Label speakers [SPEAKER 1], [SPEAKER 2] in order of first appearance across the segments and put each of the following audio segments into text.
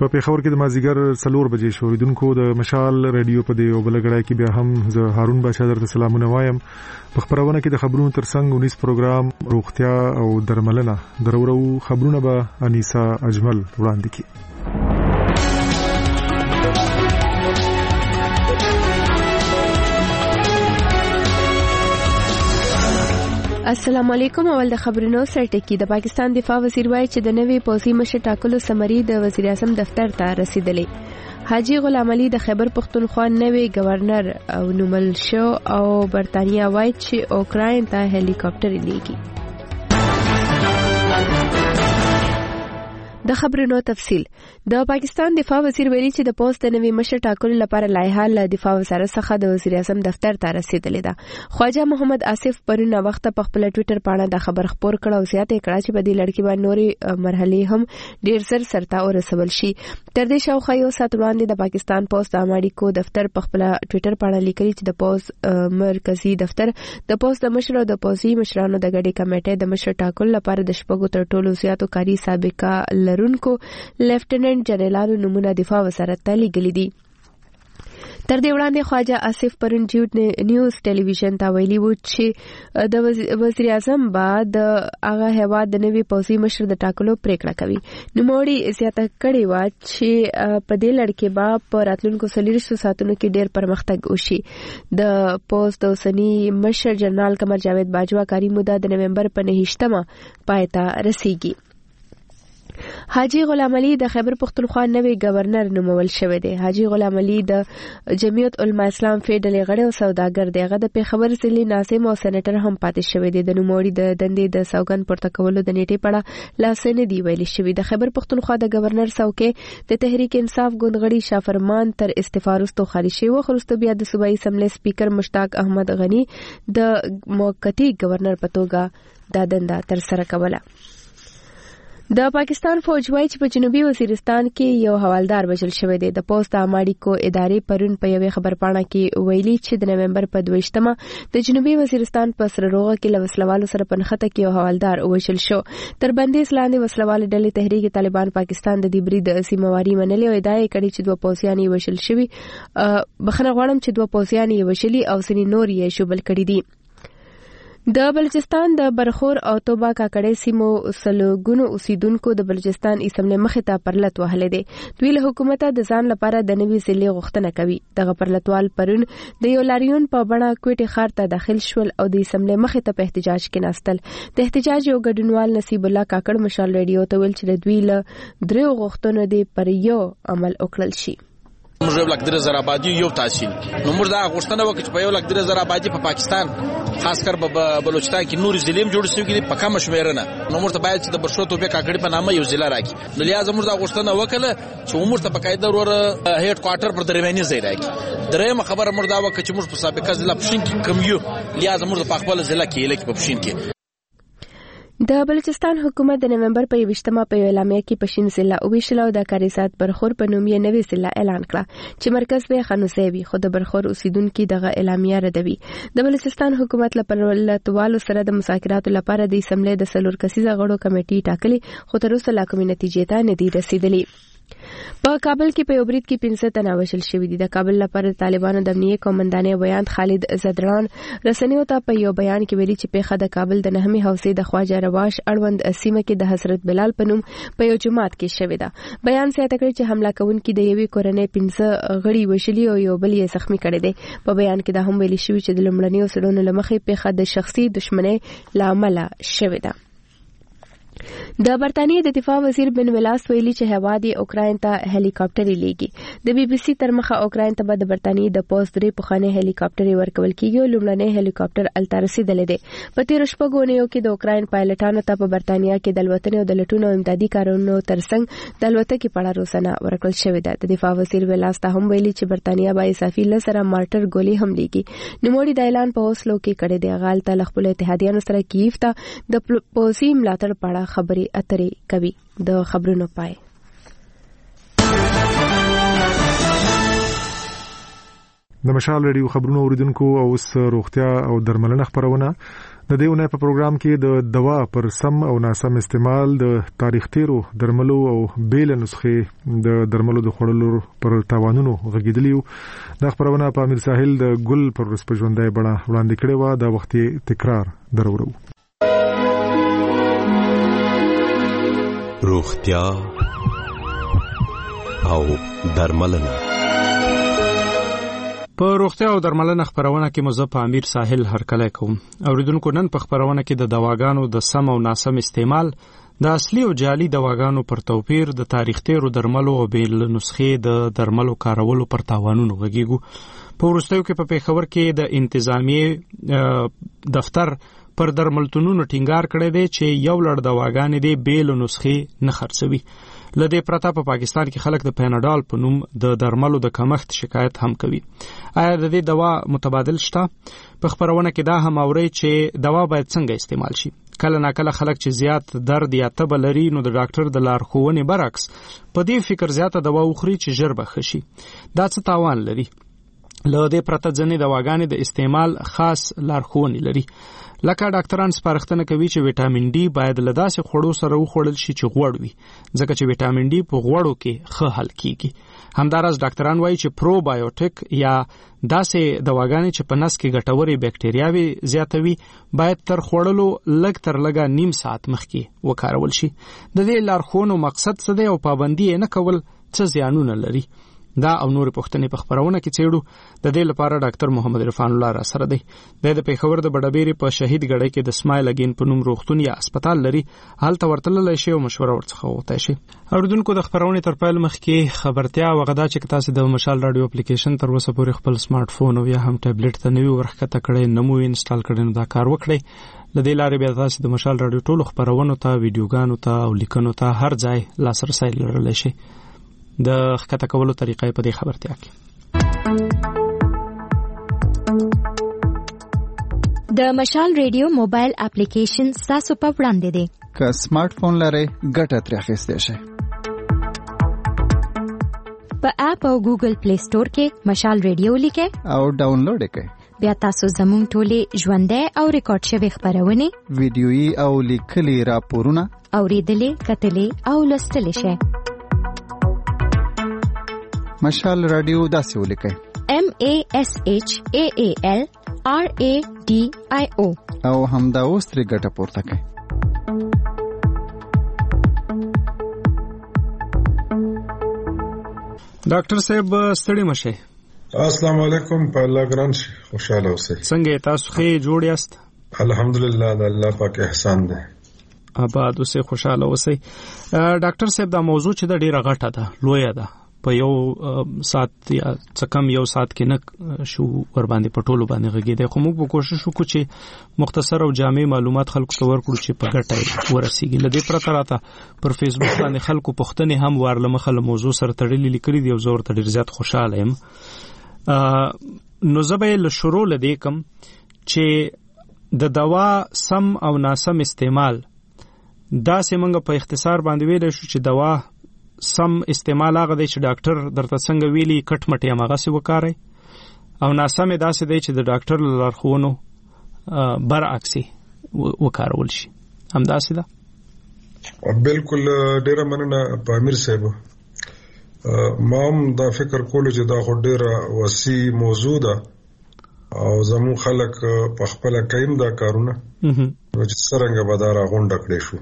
[SPEAKER 1] په پیښور کې د مازیګر 4 بجې شو. اوریدونکو د مشال رادیو په دې او بلګړای کې بیا هم زه هارون بادشاہ درته سلامونه وایم. په خبرونه کې د خبرونو ترڅنګ 19 پروګرام روغتیا او درملنه درورو خبرونه به انیسا اجمل وړاندې کړي.
[SPEAKER 2] السلام علیکم. اول د خبرونو سرټکی. د پاکستان دفاع وزیر وایي چې د نوې پوځي مشر ټاکلو سمري د وزیر اعظم دفتر ته رسیدلې. حاجی غلام علي د خیبر پختونخوا نوې گورنر او نومل شو او برتانیا وایي چې اوکراین ته هلی کاپټر لیږي. د خبرونو تفصیل. د پاکستان دفاع وزیر ویلي چې د پوسټ د نوي مشر ټاکلو لپاره لایحه له دفاع وزارت څخه د وزیر اعظم دفتر ته رسیدلې ده. خواجه محمد آصف پرون وخت په خپل ټوئیټر باندې د خبر خبر کړه او زیاته کړه چې په دې لړ کې باندې نوري مرحلې هم ډیر زر سرته ورسول شي. تر دې شاوخوا یو سات وړاندې د پاکستان پوسټ د امریکو دفتر په خپل ټوئیټر باندې لیکلي چې د پوسټ مرکزی دفتر د پوسټ د مشر او د پوځي مشرانو د غړي کمیټې د مشر ټاکلو لپاره د شپږو تر ټولو زیاتو کاري سابقه لرونکو لیفټیننټ جنرالانو نمونه دفاع وزارت ته لیږلي دي. تر دې وړاندې خواجه آصف پرون جیوټ نیوز ټلویزیون ته ویلي و چې د وزیر اعظم بعد هغه هیواد د نوي پوځي مشر د ټاکلو پریکړه کوي. نوموړي زیاته کړې و چې په دې لړ کې به په راتلونکو 40 ساعتونو کې ډېر پرمختګ وشي. د پوځ د اوسني مشر جنرال قمر جاوید باجوا کاري موده د نومبر په 9 پای ته رسیږي. حاجی غلام علي د خیبر پختونخوا نوی گورنر نومول شوی دی. حاجی غلام علي د جمعیت علما اسلام فیډرل غړی او سوداګر دی. هغه د پیښور ضلع ناظم او سېنیټر هم پاتې شوی دی. د نوموړي د دندې د سوګند پورته کولو د نیټې پړه لاسنه دی ویل شوی. د خیبر پختونخوا د گورنر څوکۍ د تحریک انصاف ګوندغړي شافرمان تر استعفا وروسته خارج شوی و. خو بیا د صوبایي اسمبلی سپیکر مشتاق احمد غنی د موقتی گورنر په توګه د دنده تر سره کوله. د پاکستان فوج وایي چې په جنوبي وزیرستان کې یو حوالدار وژل شوی دی. د پوسټ امریکو ادارې پرون په یوې خبرپاڼه کې ویلي چې د نومبر په 22 د جنوبي وزیرستان په سرروغه کې له وسلوالو سره په نښته کې یو حوالدار وژل شو. تر بندیز لاندې وسلوال ډلې تحریک طالبان پاکستان د دې برید سیمواري منلې او ادعا یې کړې چې 2 پوځیان یې وژل شوي. بخښنه غواړم چې 2 پوځیان یې وژلي او ځینې نور یې شوبل کړي دي. د بلوچستان د برخور او توبه کاکړې سیمو سلګونو اوسیدونکو د بلوچستان اسمبلی مخې ته پرلط وهلې دي. دوی له حکومته د ځان لپاره د نوي ضلع غوښتنه کوي. دغه پرلطوال پرون د یو لاریون په بڼه کوټې ښار ته داخل شول او د اسمبلی مخې ته په احتجاج کې ناستل. د احتجاج یو ګډونوال نصیب الله کاکړ مشال رادیو ته ویل چې دوی له درو غوښتنو دی پر یو عمل وکړل شي.
[SPEAKER 3] موږ یو لک 3000 آبادی یو تحصیل نو موږ دا غوښتنه وکړه چې په یو لک 3000 آبادی په پاکستان خاص کر په بلوچستان کې نور ضلع جوړ شوی دي په کم شمیر نه. نو موږ ته باید چې د برشو توبه کاکړي په نامه یو ضلع راکړي. نو لیا موږ دا غوښتنه وکړه چې موږ ته په قاعده ور هډ کوارټر پر درمیاني ځای راکړي. درېمه خبره موږ دا وکړه چې موږ په سابقه ضلع پښین کې کم یو لیا موږ په خپل ضلع کې لکه په پښین کې.
[SPEAKER 2] د بلوچستان حکومت د نومبر په 20 په اعلامیه کې پښین ضلع او ویشل او د کاریزات برخور په نوم یې نوې ضلع اعلان کړه چې مرکز به خنوسي وي. خو د برخور اوسیدونکو دغه اعلامیه ردوي. د بلوچستان حکومت لپاره توالو سره د مذاکراتو لپاره د اسمبلی د 4 کسیزه غړو کمیټې ټاکلي خو تر اوسه لا کومې نتیجې ته نه دي رسیدلې. په کابل کې په یو برید کې 15 تنه وژل شوي دي. د کابل لپاره طالبانو د امنیه قومندان بیان خالد زدران رسنیو ته په یو بیان کې ویلي چې پیښه د کابل د 9مې حوزې د خواجه رواش اړوند سیمه کې د حضرت بلال په نوم په یو جماعت کې شوې ده. بیان زیاته کړی چې حمله کوونکي د یوې کورنۍ 15 غړي وژلي او یو بل یې زخمی کړی دی. په بیان کې دا هم ویلي شوی چې د لومړنیو سړونو لمخې پیښه د شخصي دښمنۍ لامل شوې ده. د برتانیې د دفاع وزیر بن ولاس ویلي چې هیواد یې اوکراین ته هلی کاپټر لیږي. د بي بي سي تر مخه اوکراین ته د برتانیې د پوځ درې پخوانی هلی کاپټر ورکول کیږي. لومړنی هلی کاپټر الته رسیدلی دی. په تیرو شپږو اونیو کې د اوکراین پایلټانو ته په برتانیا کې د الوتنې او د لټون او امدادي کارونو ترڅنګ د الوتکې په اړه روزنه ورکړل شوې ده. د دفاع وزیر ولاس ته هم ویلي چې برتانیا به اضافي 10 مارټر ګولۍ هم لیږي. نوموړي د اعلان په اوسلو کې کړی دی. غال ته خپل اتحادیانو سره کیف ته د پوځي ملاتړ په اړه خبرې اترې کوي. د خبرونو پای.
[SPEAKER 1] د مشال رادیو خبرونو اوریدونکو او اوس روغتیا او درملنه خبرونه. د دې ونې په پروګرام کې د دوا پر سم او ناسم استعمال د تاریخ تیرو درملو او بیل نسخې د درملو د خوړلو پر تاوانونو غږیدلیو. دا خبرونه په امیر ساحل د ګل پر ورځپژوندۍ بڼه وړاندې کړې و. دا وخت تکرار درورو.
[SPEAKER 4] روغتیا او درملنه.
[SPEAKER 5] په روغتیا او درملنه خبرونه کې مزه په امیر ساحل هرکلی کوم. اوریدونکو نن په خبرونه کې د دواګانو د سم او ناسم استعمال، د اصلي او جعلي دواګانو پر توپیر، د تاریخ تیرو درملو او بیل نسخې د درملو کارولو پر تاوانونو غږیږو. په وروستیو کې په پیښور کې د انتظامیه دفتر پر درملتونونو ټینګار کړی دی چې یو لړ دواګانې دی بیل نسخې نه خرڅوي. لدې پرته په پاکستان کې خلک د پیناډال په نوم د درملو د کمښت شکایت هم کوي. آیا د دې دوا متبادل شته؟ په خبرونه کې دا هم اوري چې دوا باید څنګه استعمال شي. کله ناکله خلک چې زیات درد یا تب لري نو د ډاکټر د لارښوونې برعکس په دې فکر زیاته دوا وخوري چې ژر به ښه شي. دا څه تاوان لري؟ له دې پرته ځینې دواګانې د استعمال خاص لارښوونې لري. لکه ډاکټران سپارښتنه کوي چې وټامین ډي باید له داسې خوړو سره وخوړل شي چې غوړ وي، ځکه چې وټامین ډي په غوړو کې ښه حل کیږي. همداراز ډاکټران وایي چې پروبایوټیک یا داسې دواګانې چې په نس کې ګټورې بکټریاوي زیاتوي باید تر خوړلو لږ تر لږه نیم ساعت مخکې وکارول شي. د دې لارښوونو مقصد څه دی او پابندي نه کول څه زیانونه لري؟ دا او نور پوښتنې په خبرونه کې څېړو. د دې لپاره ډاکټر محمد عرفان الله را سره دی. د پیښور د بډابېري په شهید ګړی کې د سمایل اگین په نوم روغتون یا هسپتال لري. هلته ورتللی شي او مشوره ورڅخه وغوښتای شي. اوریدونکو د خبرونې تر پیل مخکې خبرتیا وغدا چې تاسو د مشال رادیو اپلیکیشن تر اوسه پورې خپل سمارټ فون او یا هم ټابلیټ ته نوی ورخته کړئ، نمو انسټال کړئ، نو دا کار وکړئ. لدې لارې بیا تاسو د مشال رادیو ټولو خبرونو ته، ویډیوګانو ته او لیکنو ته هر ځای لاسرسی لرلی شي. د ښکته کولو طریقې په دې خبرتیا کې
[SPEAKER 6] د مشال ریډیو موبایل اپلیکیشن تاسو په وړاندې دی.
[SPEAKER 7] که سمارټ فون لرئ ګټه ترې اخیستی شئ.
[SPEAKER 6] په اپ او ګوګل پلی سٹور کې مشال ریډیو لیکئ
[SPEAKER 7] او ډاونلوډ یې کړئ.
[SPEAKER 6] بیا تاسو زموږ ټولې ژوندۍ او ریکارډ شوې خبرونه،
[SPEAKER 7] ویډیويي او لیکلي راپورونه
[SPEAKER 6] اوریدلې، کتلې او لوستلې شئ.
[SPEAKER 7] مشال رادیو داسې ولیکئ: MASHAALRADIO او همدا اوس ترې ګټه پورته کړئ.
[SPEAKER 5] ډاکټر صاحب ستړي مشه.
[SPEAKER 8] السلام علیکم. په الله ګران شي، خوشاله اوسئ.
[SPEAKER 5] څنګه تاسو ښه جوړ یاست؟
[SPEAKER 8] الحمدلله، د الله پاک احسان دی.
[SPEAKER 5] آباد اوسئ، خوشاله اوسئ. ډاکټر صاحب دا موضوع چې د ډیره غټه ده، لویه ده، په یو سات یا څه کم یو سات کې نه شو ور باندې پټولو باندې غږیږي. خو موږ به کوشش وکړو چې مختصر او جامع معلومات خلکو ته ورکړو چې په ګټه ورسیږي. لدې پرته راته پر فیسبوک باندې خلکو پوښتنې هم ورله مخله موضوع سره تړلې لیکلي دي او زه ورته ډېر زیات خوشاله یم. نو زه به له شروع لدې کوم چې د دوا سم او ناسم استعمال داسې موږ په اختصار باندې ویلی شو چې دوا سم استعمال هغه دی چې ډاکټر درته څنګه ویلي کټ مټ یې هماغسې وکاروئ، او ناسم یې داسې دی چې د ډاکټر له لارښوونو برعکس وکارول شي. همداسې ده؟
[SPEAKER 8] بالکل. ډېره مننه په امیر صاحب. ما هم دا فکر کولو چې دا خو ډېره وسیع موضوع ده او زموږ خلک په خپله کوي دا کارونه، نو چې څرنګه به دا راغونډه کړی شو.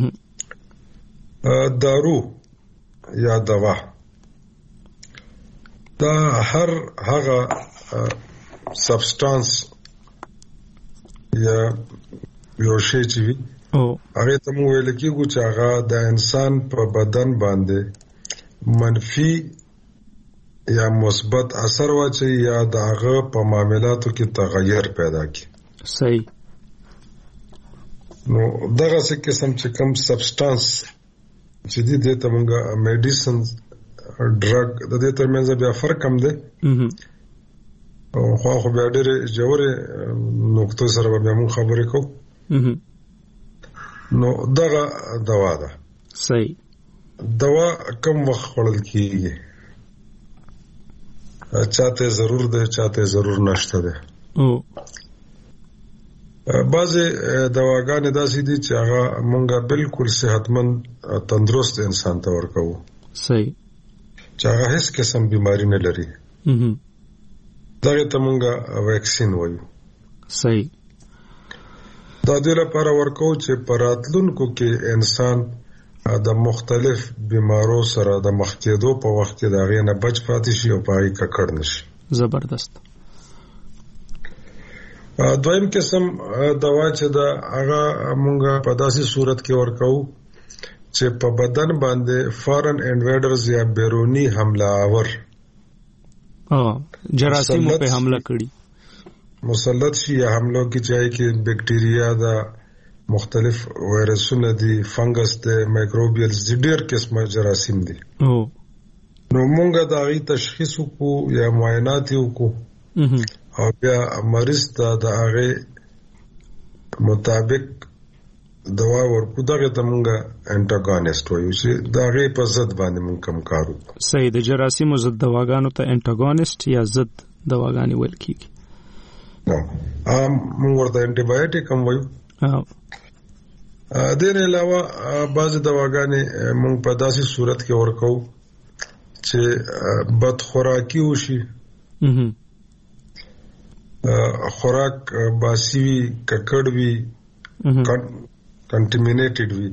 [SPEAKER 8] دارو یا دوا دا هر هغه سبسټانس یا یو شی چې وي هغه ته مو ویل کېږي چې هغه د انسان په بدن باندې منفي یا مثبت اثر واچي یا د هغه په معاملاتو کې تغیر پیدا کړي.
[SPEAKER 5] صحیح.
[SPEAKER 8] نو دغه څه قسم چې کوم سبسټانس چې دې ته مونږه میډیسن ډرګ د دې ترمنځ بیا فرق هم دی او خو بیا ډېرې ژورې نقطو سره بیا مونږ خبرې کوو. نو دغه دوا ده.
[SPEAKER 5] صحیح.
[SPEAKER 8] دوا کم وخت خوړل کیږي؟ چاته ضرور ده، چاته ضرور نشته ده. بعضې دواګانې داسې دي چې هغه مونږه بالکل صحتمند تندرست انسان ته ورکوو
[SPEAKER 5] صحیح
[SPEAKER 8] چې هغه هیڅ قسم بیماری نه لري دغه ته مونږه ویکسین وایو
[SPEAKER 5] صحیح
[SPEAKER 8] دا دې لپاره ورکوو چې په راتلونکو کې انسان د مختلف بیمارو سره د مخ کېدو په وخت کې د هغې نه بچ پاتې شي او په هغې ککړ نه شي.
[SPEAKER 5] زبردست.
[SPEAKER 8] دویم قسم دوا چې د هغه مونږه په داسې صورت کې ورکوو چې په بدن باندې فارن انویډرز یا بیرونی حمله آور
[SPEAKER 5] جراثیمو په حمله کړي
[SPEAKER 8] مسلط شي یا حملو کې چاہے کې بیکټیریا دا مختلف وایرسونه دي فنګس دي مایکروبیلز دي ډېر قسمه جراثیم دي نو مونږه دا غي تشخیص وکړو یا معاینات وکړو او بیا مریض ته د هغه مطابق دوا ورکو دغه ته مونږه انټاګونیست وایو چې دغه په ضد باندې مونږ کوم کار وکړو.
[SPEAKER 5] صحیح. د جراثیمو ضد دواګانو ته انټاګونیست یا ضد دواګانې ویل کیږي.
[SPEAKER 8] نو مونږ ورته انټي بایوټیک هم وایو. دین علاوه بعض دواګانې مونږ په داسې صورت کې ورکو چې بد خوراکي وشي خوراک باسی وي ککړ وي کنټیمینیټډ وي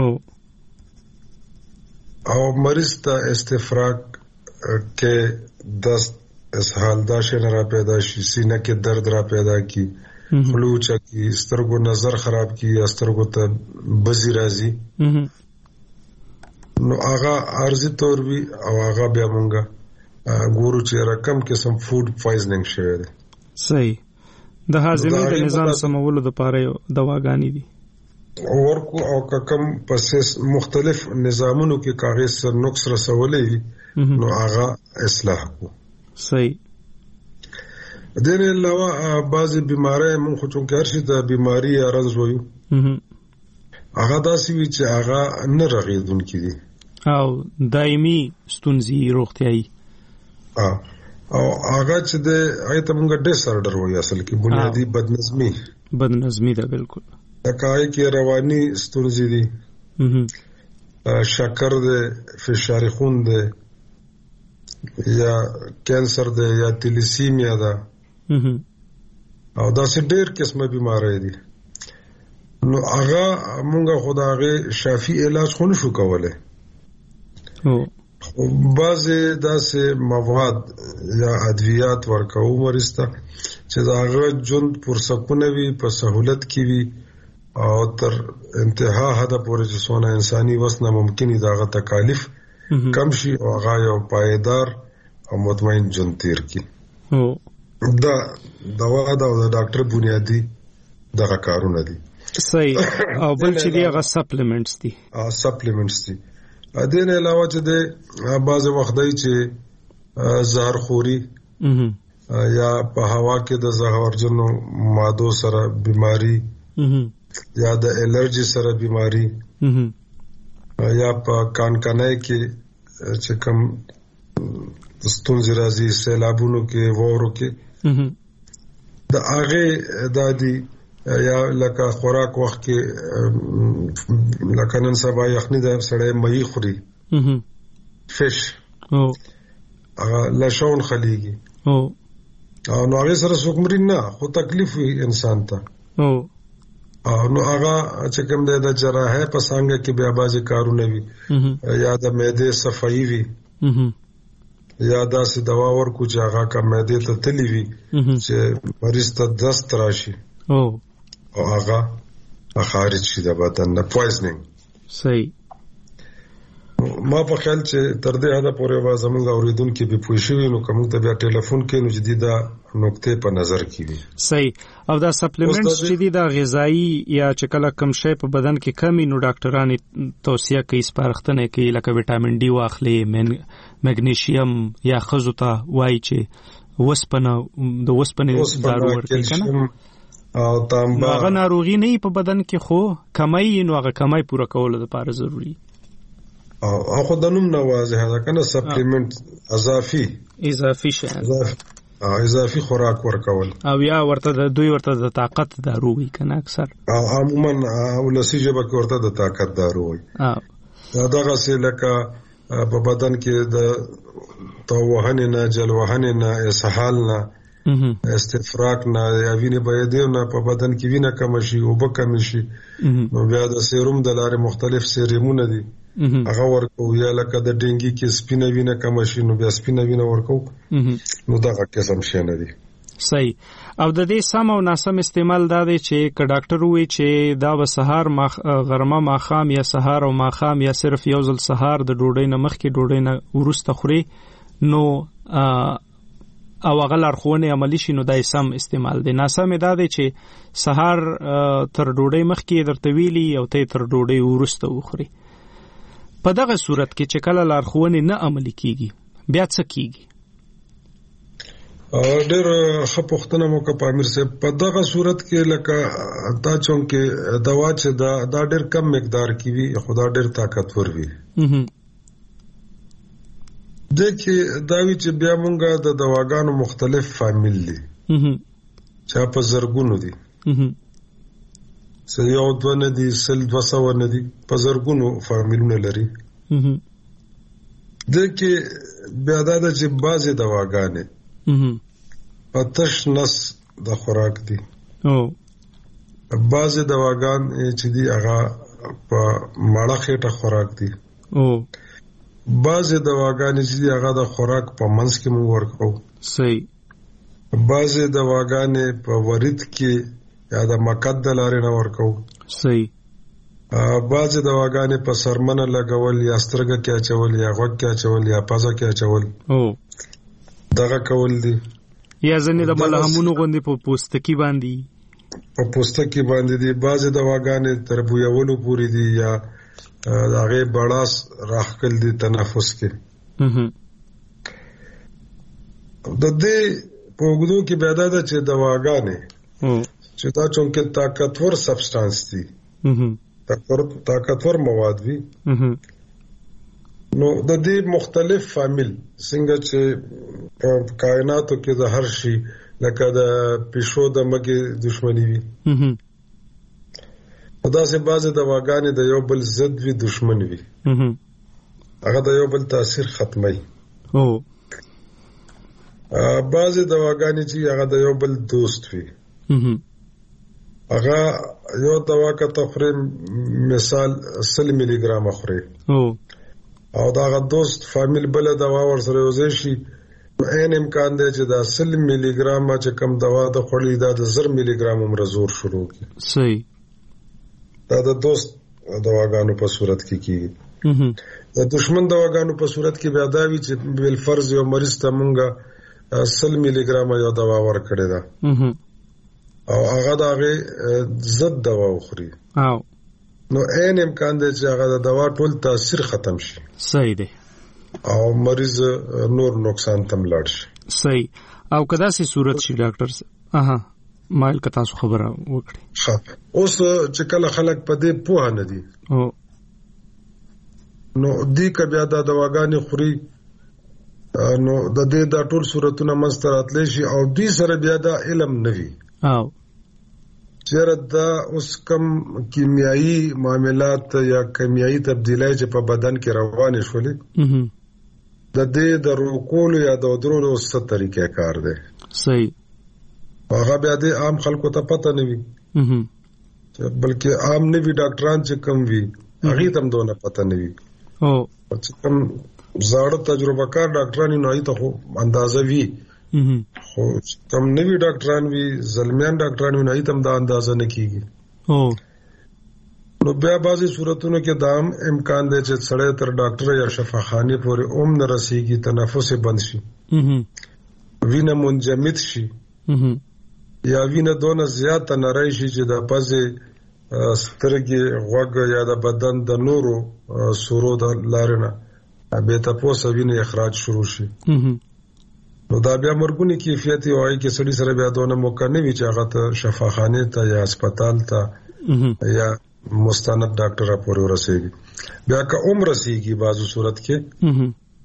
[SPEAKER 8] او مریض ته استفراغ کې دست اسهال دا شنه را پیدا شي سینه کې درد را پیدا کی خلوچه کی سترګو نظر خراب کی سترګو ته بزی راځي نو هغه عارضی طور وی او هغه بیا مونږه ګورو چې رقم قسم فود پویزنینګ شوی دی.
[SPEAKER 5] صحیح. د هاضمې د نظام سمولو لپاره دواګانې دي
[SPEAKER 8] ورکو او کم پس مختلف نظامونو کې کاغذ سر نقص رسولې نو هغه اصلاح کو.
[SPEAKER 5] صحیح.
[SPEAKER 8] دین علاوه بعضی بیماری مونږ خو چونکه هر شي د بیماری ارز وایو هغه داسې وي چې هغه نه رغېدونکي دي
[SPEAKER 5] او دایمي ستونزې روغتیایي
[SPEAKER 8] او هغه چې د هغه ته مونږ ډیس آرډر وایو اصل کې بنیادی بدنظمي
[SPEAKER 5] ده. بالکل.
[SPEAKER 8] دغه کې رواني ستونزې دي شکر ده فشار خون ده یا کینسر ده یا تلیسیمیا ده او دا سه ډېر قسمه بیماری دي نو هغه مونږه خدای شافي علاج خو نشو کولای بعضې داسې مواد یا ادویات ورکوو مریض ته چې د هغه ژوند پرسکونه وي په سهولت کې وي او تر انتها حده پورې چې څونه انساني وس نه ممکن دي د هغه تکالیف کم شي او هغه یو پایدار او مطمئن ژوند تیر کړي. دا دوا دا د ډاکټر بنیادی دغه کارونه دي.
[SPEAKER 5] صحیح. او بل چې دی هغه سپلیمنټس دي.
[SPEAKER 8] دین علاوه چې د بعض وخت دی چې زهرخوري یا په هوا کې د زهرجنو مادو سره بیماری یا د الرجی سره بیماری یا په کانکنای کې چې کوم ستونزې راځي سیلابونو کې وورو کې د هغه دادی یا لکه خوراک وخت کې لکه نن سبا یخني د سړی مې خوري فش لشون خلیږي او نو هغه سره څوک نه خو تکلیف وي انسان ته نو هغه چې کوم د جراحه په څنګه کې بیا بازي کارونه وي یا د معده صفائی وي یا داسې دوا ورکو چې هغه کا معده ته تلی وي چې مریض ته دست راشي او هغه خارج شي د بدن نه پویزنینګ.
[SPEAKER 5] صحیح.
[SPEAKER 8] ما په خیال چې تر دې حده پورې واز موږ اوریدونکو به پوه شو نو کوم ته بیا ټلیفون کې نو جديده نقطې په نظر کې وي.
[SPEAKER 5] صحیح. او دا سپلیمنټس چې دي دا غذایی یا چې کله کم شی په بدن کې کمی نو ډاکټران توصیه کوي سپارښتنه کوي لکه وټامین ډي واخلي مګنیشیم یا خزو ته وایي چې وسپنه د وسپنې دارو ورکړي کنه
[SPEAKER 8] او تانبا
[SPEAKER 5] هغه ناروغي نه په بدن کې خو کمای نو هغه کمای پوره کول لپاره ضروری
[SPEAKER 8] او خو د نوم نه واضح ده کنه سپلیمنٹ اضافي
[SPEAKER 5] شي
[SPEAKER 8] اضافي خوراک ورکول
[SPEAKER 5] او یا ورته د طاقت دارو وي کنه اکثر
[SPEAKER 8] عموما ولسی جبه کې ورته د طاقت دارو وي دغه څه لکه په بدن کې د توهن نه جلوهن نه اسهال نه استفراغ نه یا وینې بهیدو نه په بدن کې وینه کم شي او به کم شي نو بیا د سیروم د لارې مختلف سیرومونه دي هغه ورکو یا لکه د ډینګي کې سپینه وینه کم شي نو بیا سپینه وینه ورکو نو دغه قسم شي نه دي.
[SPEAKER 5] صحیح. او د دې سم او ناسم استعمال دا دی چې ک ډاکټر وی چې دا به سحر غرمه ماخام یا سحر او ماخام یا صرف یو ځل سحر د ډوډۍ نه مخکې ډوډۍ نه ورسته خوري نو او هغه لارښوونې عملی شي نو دا سم استعمال دی. ناسم دا دی چې سحر تر ډوډۍ مخکې درته ویلي او ته تر ډوډۍ ورسته وخوري. په دغه صورت کې چې کله لارښوونې نه عملي کیږي بیا څه کیږي؟
[SPEAKER 8] ډېر ښه پوښتنه مو وکړه پامیر صاحب. په دغه صورت کې لکه دا چونکې دوا چې دا ډېر کم مقدار کې وي خو دا ډېر طاقتور وي دکې دا وی چې بیا مونږه د دواګانو مختلف فامیل دي چې په زرګونو دي سې یو دوه نه دي سل 200 نه دي په زرګونو فامیلونه لري دکې بیا دا چې بعضې دواګانې په تش نس د خوراک دي بعضې دواګان چې دي هغه په ماړه خېټه خوراک دي بعضې دواګانې چې دي هغه د خوراک په منځ کې مونږ ورکو.
[SPEAKER 5] صحیح.
[SPEAKER 8] بعضې دواګانې په ورید کې یا د مقد د لارې نه ورکو.
[SPEAKER 5] صحیح.
[SPEAKER 8] بعضې دواګانې په سرمنه لګول یا سترګه کې اچول یا غوږ کې اچول یا پزه کې اچول دغه کول دي.
[SPEAKER 5] یا ځینې د ملهمونو غوندې په پوستکي باندې دي. بعضې دواګانې تر بویولو پورې دي یا د هغې بړاس راخکل دي تنفس کې. د دې په اوږدو کې بیا دا ده چې دواګانې چې دا چونکې طاقتور سبسټانس دي طاقتور مواد وي نو د دې مختلف فامیل څنګه چې په کائناتو کې د هر شي لکه د پیشو د مګې دشمنی وي دا سه بعضې دواګانې د یو بل ضد وي دشمن وي هغه د یو بل تاثیر ختمي. بعضې دواګانې چې هغه د یو بل دوست وي هغه یو دوا که تخوري مثال 100 ملي ګرام خوري او دا هغه دوست فامیل بل دوا ورسره یوځای شي عین امکان دی چې دا 100 ملي ګرام چې کم دوا د خوړلې دا د 1000 ملي ګرام عمر زور شروع کی. صحیح.
[SPEAKER 8] دا د دوست دواګانو په صورت کې کیږي. د دشمن دواګانو په صورت کې بیا دا وی چې بل فرض یو مریض ته مونږه 100 ملي ګرام یو دوا ورکړې ده او هغه د هغې ضد دوا وخوري نو عین امکان دی چې هغه د دوا ټول تاثیر ختم شي.
[SPEAKER 5] صحیح دی.
[SPEAKER 8] او مریض نور نقصان تم لاړ شي.
[SPEAKER 5] صحیح. او که داسې صورت شي ډاکټر مایل که تاسو خبره وکړئ.
[SPEAKER 8] اوس چې کله خلک په دې پوهه نه دي نو دی که بیا دا دواګانې خوري نو د دې دا ټول صورتونه منځته راتلی شي او دوی سره بیا دا علم نه وي چېرې دا اوس کم کیمیایي معاملات یا کیمیایي تبدیلی چې په بدن کې روانې شولې د دې د روکولو یا د ودرولو څه طریقې کار دی.
[SPEAKER 5] صحیح.
[SPEAKER 8] هغه بیا د عام خلکو ته پته نه وي بلکې عام نه وي ډاکټران چې کم وي هغې ته هم دونه پته نه وي چې کم زاړه تجربه کار ډاکټران وي نو هغې ته خو اندازه وي خو کم نوي ډاکټران وي زلمیان ډاکټران وي نو هغې ته هم دا اندازه نه کېږي نو بیا بعضې صورتونو کې دا هم امکان دی چې سړی تر ډاکټره یا شفاخانې پورې هم نه رسېږي تنفس یې بند شي وینه منجمد شي یا وینه دونه زیاته نری شي چې د پزې سترګې غوږ یا د بدن د نورو سورو د لارې نه بې تپوسه وینه اخراج شروع شي نو دا بیا مرګونی کیفیت یې وایي کې سړي سره بیا دونه موقع نه وي چې هغه ته شفاخانې ته یا هسپتال ته یا مستند ډاکټر پورې ورسېږي. بیا که رسېږي بعضو صورت کې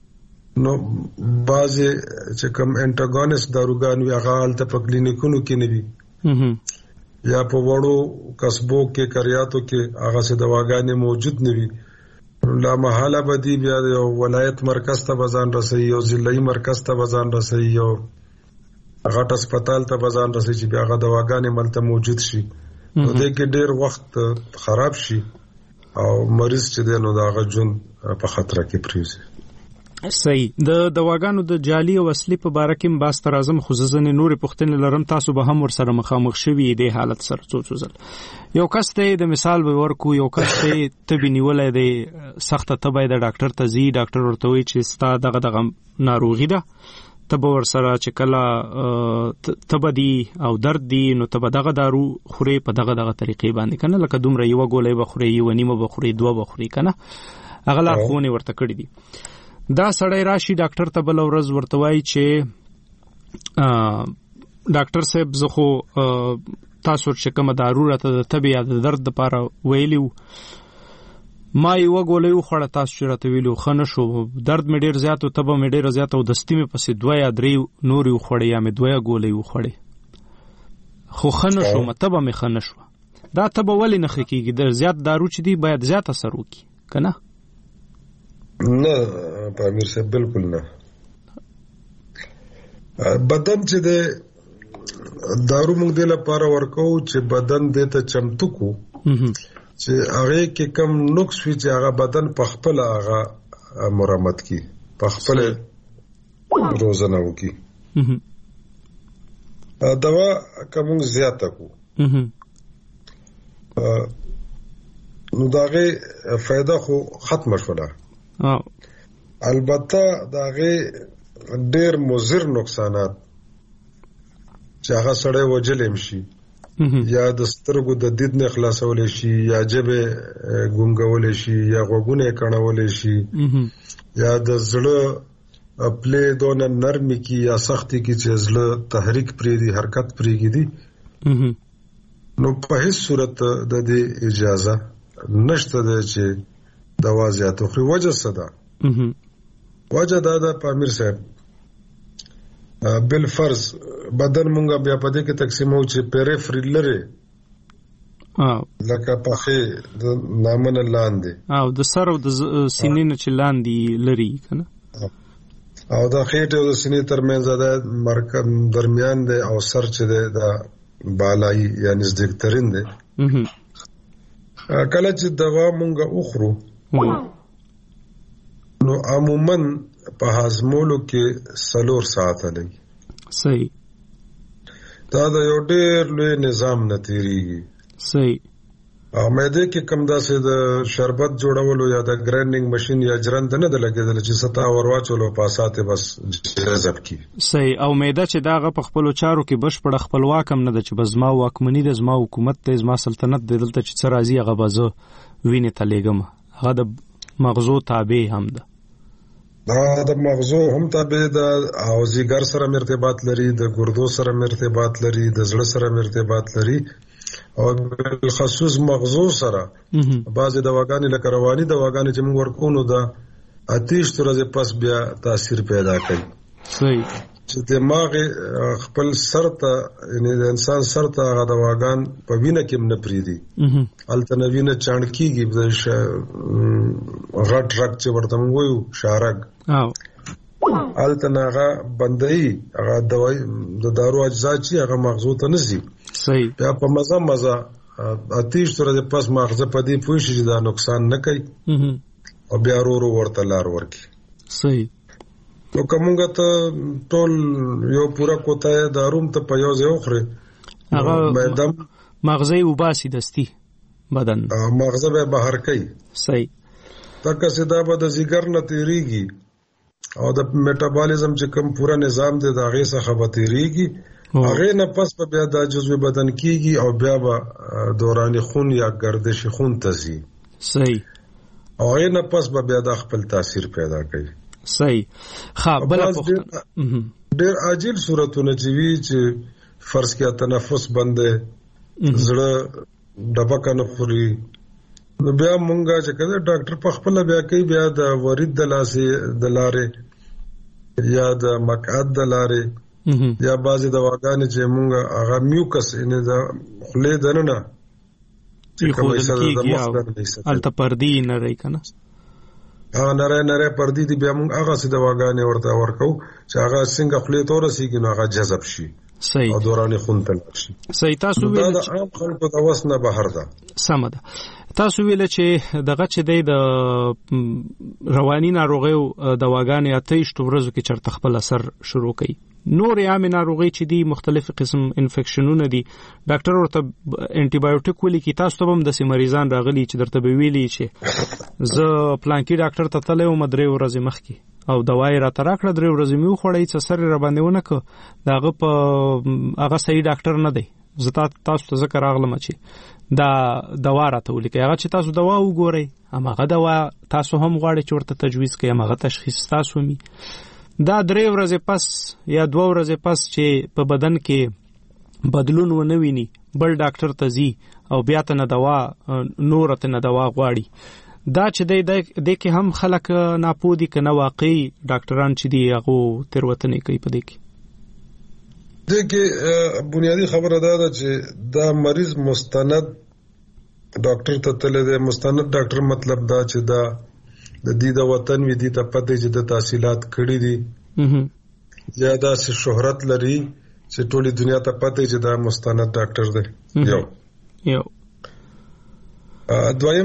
[SPEAKER 8] نو بعضې چې کوم انټاګونیست داروګان وي هغه هلته په کلینیکونو کې نه وي یا په وړو قصبو کې کریاتو کې هغه څه دواګانې موجود نه وي. لا محاله به دی بیا یو ولایت مرکز ته بزان رسي، یو ضلعي مرکز ته بزان رسي، یو غټ هسپتال ته بزان رسي چې بیا هغه دواګانې ملته موجود شي. نو دې کې ډېر وخت خراب شي او مریض چې دی نو د هغه ژوند په خطر کې پریوزي.
[SPEAKER 5] صحیح. د دواګانو د جعلي او اصلي په باره کې باس تر اعظم خصوصا نور پښتنې لرم، تاسو به هم ورسره مخامخ شوي د حالت سره څو ځل. یو کس ته د مثال به ورکو، یو کس ته تبي نیولای دی سخته تبه د ډاکټر ته ځي، ډاکټر ورته وایي چې ستا دغه ناروغي ده، تبه ورسره چې کله تبه دی او درد دی نو تبه دغه دارو خوري په دغه طریقې باندې کنه، لکه دومره یو ګولې به خوري، یو نیمه به خوري، دوه به خوري کنه، هغه لا خونه ورته کړی دي. دا سړی راشي ډاکټر ته بل ورځ ورته وایي چې ډاکټر صاحب زه خو تاسو چې کومه دارو راته د تبې یا د درد لپاره ویلي ما یو ګولۍ وخوړه، تاسو چې راته ویلو ښه نه شو، درد مې ډېر زیات او تبه مې ډېره زیاته او دستي مې پسې 2 یا 3 نورې وخوړې یا مې 2 ګولۍ وخوړې خو ښه نه شوم، تبه مې ښه نه شوه. دا تبه ولې نه ښه کېږي؟ د زیات دارو چې دی باید زیات اثر وکړي که نه؟
[SPEAKER 8] نه په امیر صاحب بالکل نه. بدن چې دی دارو موږ دې لپاره ورکو چې بدن دې ته چمتو کو چې هغه کې کم نقص وي چې هغه بدن په خپل هغه مرمت کی، په خپل روزنه وکي. دوا کوم زیاته کو نو داغه فائدہ خو ختم شوله. البته داغه ډېر مضر نقصانات چې هغه سړی وجلم شي یا د سترګو د دید نه خلاصول شي یا جبه ګونګول شي یا غوګونه کڼول شي یا د زړه پلې دونه نرمي کی یا سختي کی چې زړه تحریک پری دی، حرکت پریږي دي. نو په هیڅ صورت د دې اجازه نشته ده چې دوا زیاته خوري. وجه څه ده؟ وجه دا ده په امیر صاحب بالفرض بدن مونږه بیا په دې کې تقسیمو چې پیریفری لري لکه پخې د نامنه لاندې
[SPEAKER 5] او د سر او د سینې نه چې لاندې لري کنه،
[SPEAKER 8] او د خېټې او د سینې ترمنځ دا مرکز درمیان دی او سر چې دی دا بالای یا نزدیکترین دی. کله چې دوا مونږه اخرو نو عموماً په هضمولو کې 4 ساعته لګي.
[SPEAKER 5] صحیح.
[SPEAKER 8] دا د یو ډېر لوی نظام نه تیریږي.
[SPEAKER 5] صحیح.
[SPEAKER 8] او معده کې کم داسې د شربت جوړولو یا د ګرینډینګ ماشين یا جرند نه د لګیدل چې ستا ورواچولو پاساته بس جذب کی.
[SPEAKER 5] صحیح. او معده چې داغه په خپل چارو کې بشپړ خپلواک هم نه د چې بزما واکمنی د زما حکومت د زما سلطنت د دلته چې راځي هغه بزو وینې تلېګم، هغه د مغزو تابع هم ده.
[SPEAKER 8] دا د مغزو هم تابع ده او زیګر سره ارتباط لري، د ګردو سره ارتباط لري، د زړه سره ارتباط لري او بالخصوص مغزو سره. بعضې دواګانې لکه رواني دواګانې چې موږ ورکو نو د 28 ورځې پس بیا تاثیر پیدا کوي.
[SPEAKER 5] صحیح.
[SPEAKER 8] چې دماغ خپل سر ته یعنی د انسان سر ته هغه دواګان په وینه کې نه پریدي، هلته نه وینه چاڼ کېږي، غټ رګ چې ورته موږ وایو شارګ هلته نه هغه بندوي، هغه دوای د دارو اجزا چې هغه مغزو ته نه ځي.
[SPEAKER 5] صحیح.
[SPEAKER 8] بیا په مزه 28 ورځې پس مغزه په دې پوه شي چې دا نقصان نه کوي او بیا ورو ورته لار ورکړي.
[SPEAKER 5] صحیح.
[SPEAKER 8] نو کومګه ته ټول یو پورا کوته داروم ته په یو ځای وخوري
[SPEAKER 5] هغه مغزه وباسي دستي بدن
[SPEAKER 8] مغزه به بهر کوي.
[SPEAKER 5] صحیح.
[SPEAKER 8] تک سیدا به د زیګر نه تیریږي او د میټابولیزم چې کوم پورا نظام دی دا غي څخه به تیریږي، هغه نه پس په بیا د جزوی بدن کیږي او بیا به دوران خون یا گردش خون تزي.
[SPEAKER 5] صحیح.
[SPEAKER 8] او هغه نه پس به بیا د خپل تاثیر پیدا کوي.
[SPEAKER 5] صحیح. بل
[SPEAKER 8] ډېر عاجل صورتونه چې وی چې فرض کې تنفس بندې زړه ډبکه نه خوري نو بیا مونږه چې کله ډاکټر په خپل بیا کوي بیا د ورید د لارې یا د مقعد د لارې یا بعضې دواګانې چې مونږ هغه میوکس یعنې د خولې دننه
[SPEAKER 5] هلته پردي نری که نه
[SPEAKER 8] هغه نری پردي دي بیا مونږ هغسې دواګانې ورته ورکوو چې هغه څنګه خولې ته ورسېږي نو هغه جذب شي او دوران خون ته لاړ شي.
[SPEAKER 5] صحیح. تاسو
[SPEAKER 8] دا د عام خلکو د وس نه بهر ده.
[SPEAKER 5] سمه ده. تاسو ویل چې دغه چې دی د رواني ناروغیو دواګانې 28 ورځو کې چرته خپل اثر شروع کوي. نور عام ناروغي چې دي مختلف قسم انفیکشنونه دي ډاکټر ورته انټي بایوټیک ولیکي. تاسو ته هم د مریضان راغلي چې درته به ویلي چې زه پلانکی ډاکټر ته تللی وم 3 ورځې مخکې او دوايي راته راکړه 3 ورځې مې وخوړی څه سر را باندې ونه کړ داغه په هغه صحیح ډاکټر نه دی. زه تاسو ته ذکر راغلم چې دا دوا راته ولیکي. هغه چې تاسو دوا وګورئ هغه دوا تاسو هم غواړئ چې ورته تجویز کړئ هغه تشخیص تاسو می دا 3 ورځې پس یا 2 ورځې پس چې په بدن کې بدلون ونه ویني بل ډاکټر ته ځي او بیا ته نه دوا نور ته نه دوا غواړي. دا چې د کې هم خلک ناپودي کنه واقعي ډاکټران چې دی هغه تیروتنې کوي په دې کې.
[SPEAKER 8] دغه بنیادی خبره ده چې دا مریض مستند ډاکټر ته تللی دی. مستند ډاکټر مطلب دا چې دا د دې د وطن وی دي ته پته چې د تحصیلات کړي دي یا دا چې شهرت لري چې ټولي دنیا ته پته چې دا مستند ډاکټر دی. یو دویم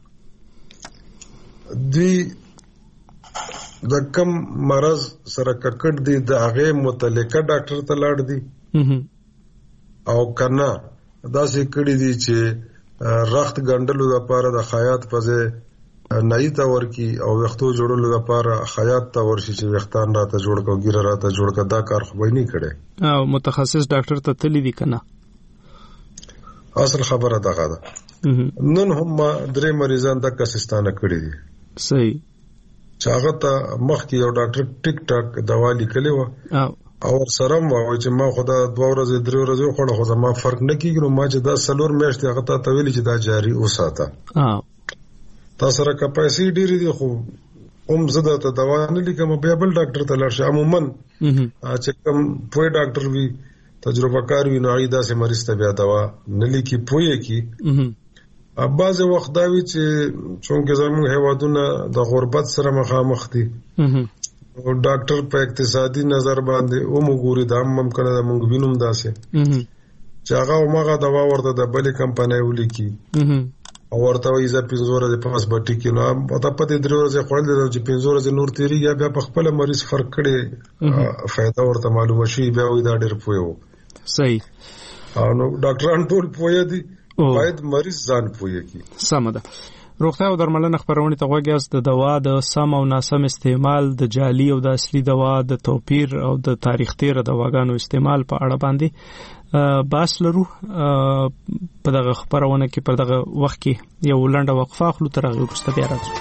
[SPEAKER 8] دوی د کم مرض سره ککړ دي د هغه متعلقه ډاکټر ته لاړ دي او کنه دا سې کړي دي چې رخت ګندلو لپاره د خیاط پځه نئی تا ورکی او وختو جوړولو لپاره خیاط تا ورشي چې وختان راته جوړ کو ګیره راته جوړ کا دا کار خو نه کړي
[SPEAKER 5] او متخصص ډاکټر ته تللی دي کنه.
[SPEAKER 8] اصل خبره دغه ده. نن هم 3 مریضان د کسستانه کړي دي.
[SPEAKER 5] صحیح.
[SPEAKER 8] چاغه ته مخکې یو ډاکټر ټیک ټاک دوا لیکلی و او سره مو چې ما خدا 2 ورځې 3 ورځې خوړه خو ما فرق نه کیږي نو ما چې دا سلور میاشتې هغه ته ویلي چې دا جاری اوساته. تاسو سره کپاسي ډیری دي خو زده ته دوا نه لیکم بیا بل ډاکټر ته لاړ شم. عموما چې کوم پوی ډاکټر وي تجربه کار وي نو ایدا سه مریض ته بیا دوا نه لیکي پوی کی. بعض وخت دا وی چې چونکه زموږ هیوادونه د غربت سره مخامخ دي او ډاکټر په اقتصادي نظر باندې او موږ دا ممکنه ده موږ وینم داسې چې هغه ماغه دوا ورته د بلې کمپنۍ ولیکي او ورته وایي چې 15 ورځې پاس بټی کې نو په پته 3 ورځې خپل دي چې 15 ورځې نور تیری یا بیا په خپل مریض فرق کړي فائدہ ورته معلومه شي بیا وې دا ډېر پوي وو.
[SPEAKER 5] صحیح.
[SPEAKER 8] نو ډاکټران ټول پوي دي باید مریض ځان پوي کی.
[SPEAKER 5] سم ده. روغتیا او درملنه خبرونه ته غوږیاست. د دوا د سم او ناسم استعمال د جعلي او د اصلي دوا د توپیر او د تاریخ تیر دواګانو استعمال په اړه باندې باس لرو. په دغه خبرونه کې پر دغه وخت کې یو لنډه وقفه خلو تر هغه وروسته بیا راځو.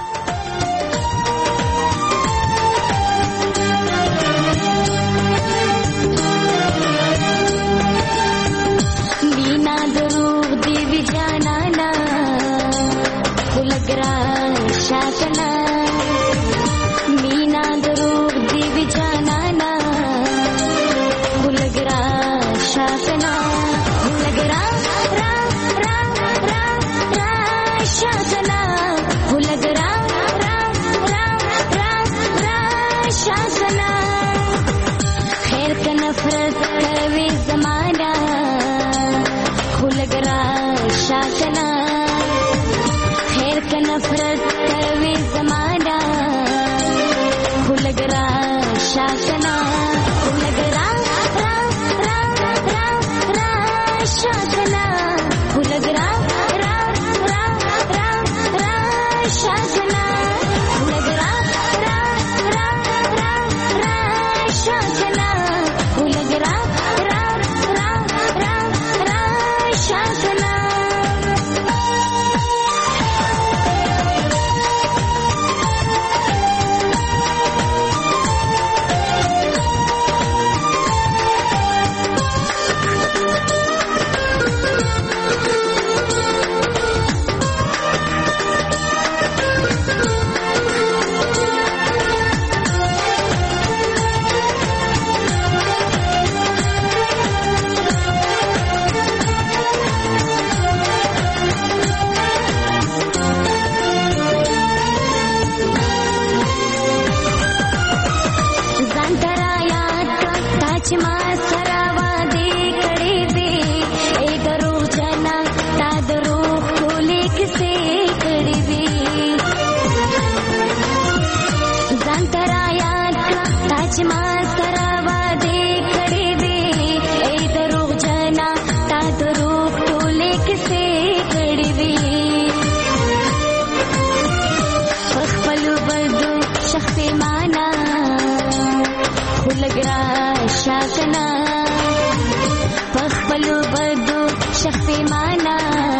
[SPEAKER 9] خپلو بدو شخصي معنا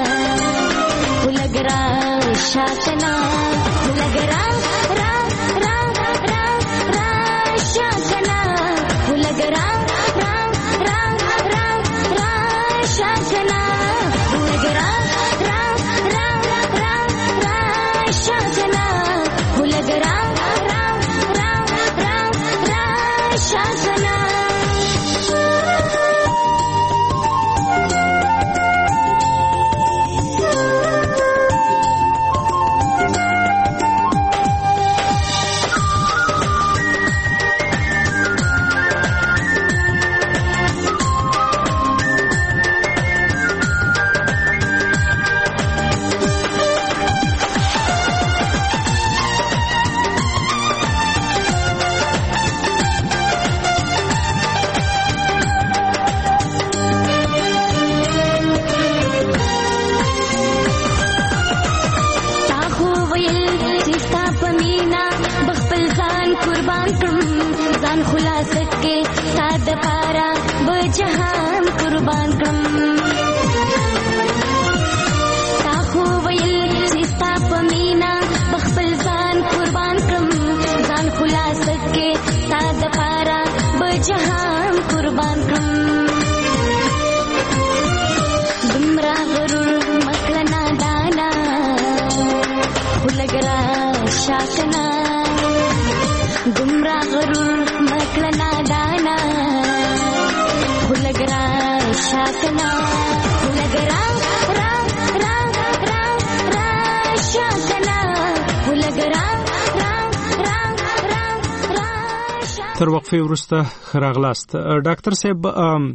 [SPEAKER 9] ولګرا شاکنا ولګرا را را را را شاکنا ولګرا را را را را شاکنا ولګرا را را را را شاکنا ولګرا را را را را شاکنا
[SPEAKER 5] تر وقفه وروسته خراغلاست. ډاکټر صاحب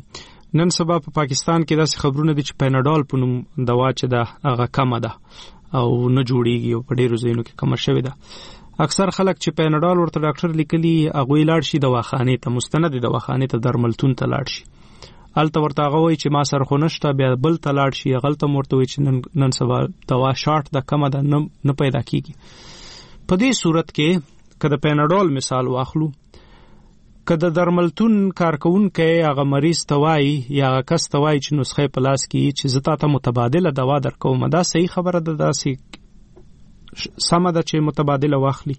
[SPEAKER 5] نن سبا په پاکستان کې داسې خبرونه دي چې پیناډول په نوم دوا چې ده هغه کمه ده او نه جوړیږي او په ډیرو ځایونو کې کمه شوې ده. اکثر خلک چې پیناډول ورته ډاکټر لیکلي هغه لاړ شي دواخانه ته، مستند دواخانه ته درملتون ته لاړ شي، الته ورته هغه وایي چې ما سره خو نشته، بیا بل ته لاړ شي هغه ته ورته وایي چې نن سبا دوا شارټ ده کمه ده نه پیدا کیږي. په دې صورت کې کله پیناډول مثال واخلو، کله درملتون کارکونکو هغه مریض توای یا کس توای چې نسخه په لاس کې چې زتا ته متبادله دوا درکوم، دا صحیح خبره ده؟ دا سي سمه ده چې متبادله واخلي؟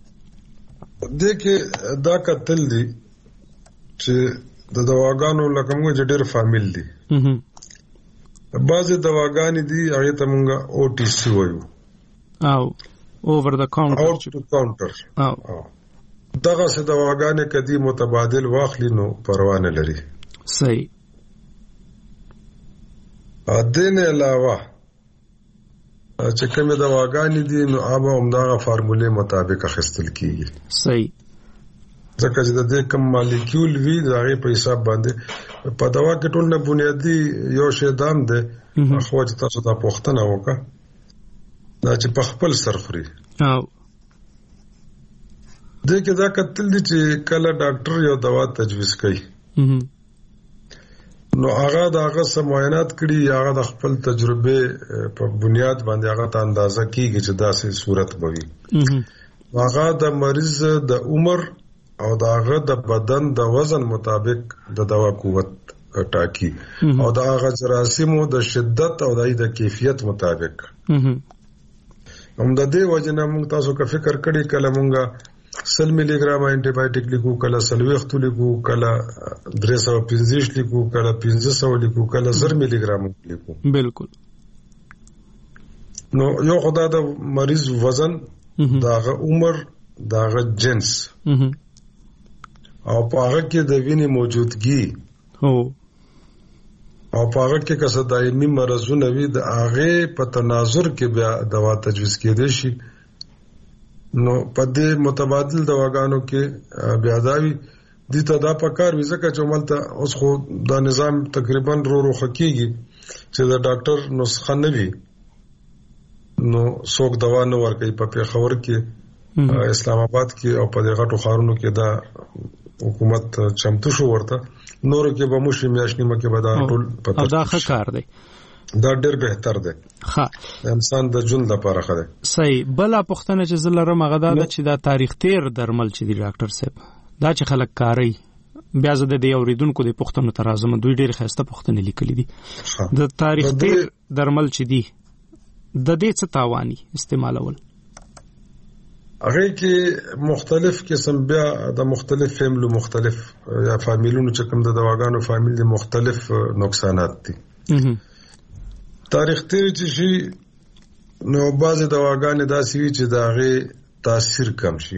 [SPEAKER 8] دغه دا کتل دي چې د دواګانو لکه موږ ډېر فامیل دي، بعضې دواګانې دي هغه ته موږ OTC وایو
[SPEAKER 5] او اوور د کاونټر
[SPEAKER 8] دغه څه دواګانې کدي متبادل واخلي نو پروا نه لري.
[SPEAKER 5] صحیح.
[SPEAKER 8] دین علاوه چې کومه دواګانې دي نو هغه همدغه فارمولې مطابق اخیستل کیږي.
[SPEAKER 5] صحیح.
[SPEAKER 8] ځکه چې د دې کوم مالیکول وی د هغه په حساب باندې په دوا کې ټول نه بنیادی یو شی دام ده، خو چې تاسو دا پوښتنه وکړه دا چې په خپل سر خوري
[SPEAKER 5] او
[SPEAKER 8] دغه دا کتل دي چې کله ډاکټر یو دوا تجویز کوي نو هغه دغه سموینات کړي، هغه د خپل تجربه په بنیاد باندې هغه ته اندازه کیږي چې داسې صورت بوي. هغه د مریض د عمر او دغه د بدن د وزن مطابق د دوا قوت ټاکي او د هغه جراثیمو د شدت او د کیفیت مطابق. هم د دې وجنه موږ تاسو کا فکر کړی کله موږ 100 ملي ګرام انټي بایوټیک لیکو، کله 100 لیکو، کله 315 لیکو، کله 1500 لیکو، کله 1000 ملي ګرام لیکو.
[SPEAKER 5] بالکل.
[SPEAKER 8] نو یو خدای د مریض وزن، داغه عمر، داغه جنس او په هغه کې د وینې موجودګي او په هغه کې کسه دایمي مرزونه وي د هغه په تناظر کې بیا دوا تجویز کېدې شي. نو په دې متبادل دواګانو کې بیا داوی دي ته دا پکار وي ځکه چې عملته اوس خو دا نظام تقریبا رو خکېږي چې د ډاکټر نسخه نه وي نو څوک دوا نه ورکوي. په پیښور کې، اسلام آباد کې او په دې غټو ښارونو کې دا حکومت چمتو شو ورته، نور کې به مو شي میاشتې مکه به دا ټول پته.
[SPEAKER 5] دا ښه کار دی،
[SPEAKER 8] دا ډېر بهتر دی. ها انسان د ژوند لپاره ښه دی.
[SPEAKER 5] صحیح. بل پوښتنه چې زلرم هغه دا چې دا تاریخ تیر درمل چې دی ډاکټر صاحب دا چې خلک کاری بیا زه د اوریدونکو د پوښتنو تر اعظم دوی ډېر خسته پوښتنې لیکلې دي د تاریخ تیر درمل چې دي د دې څه تاواني استعمالول
[SPEAKER 8] هغه کې مختلف قسم بیا د مختلف فیملو مختلف یا فامیلونو چې کوم د دواګانو فامیل دي مختلف نقصانات دي تاریخ تیر چې شي نو بعضې دواګانې داسې وي چې د هغې تاثیر کم شي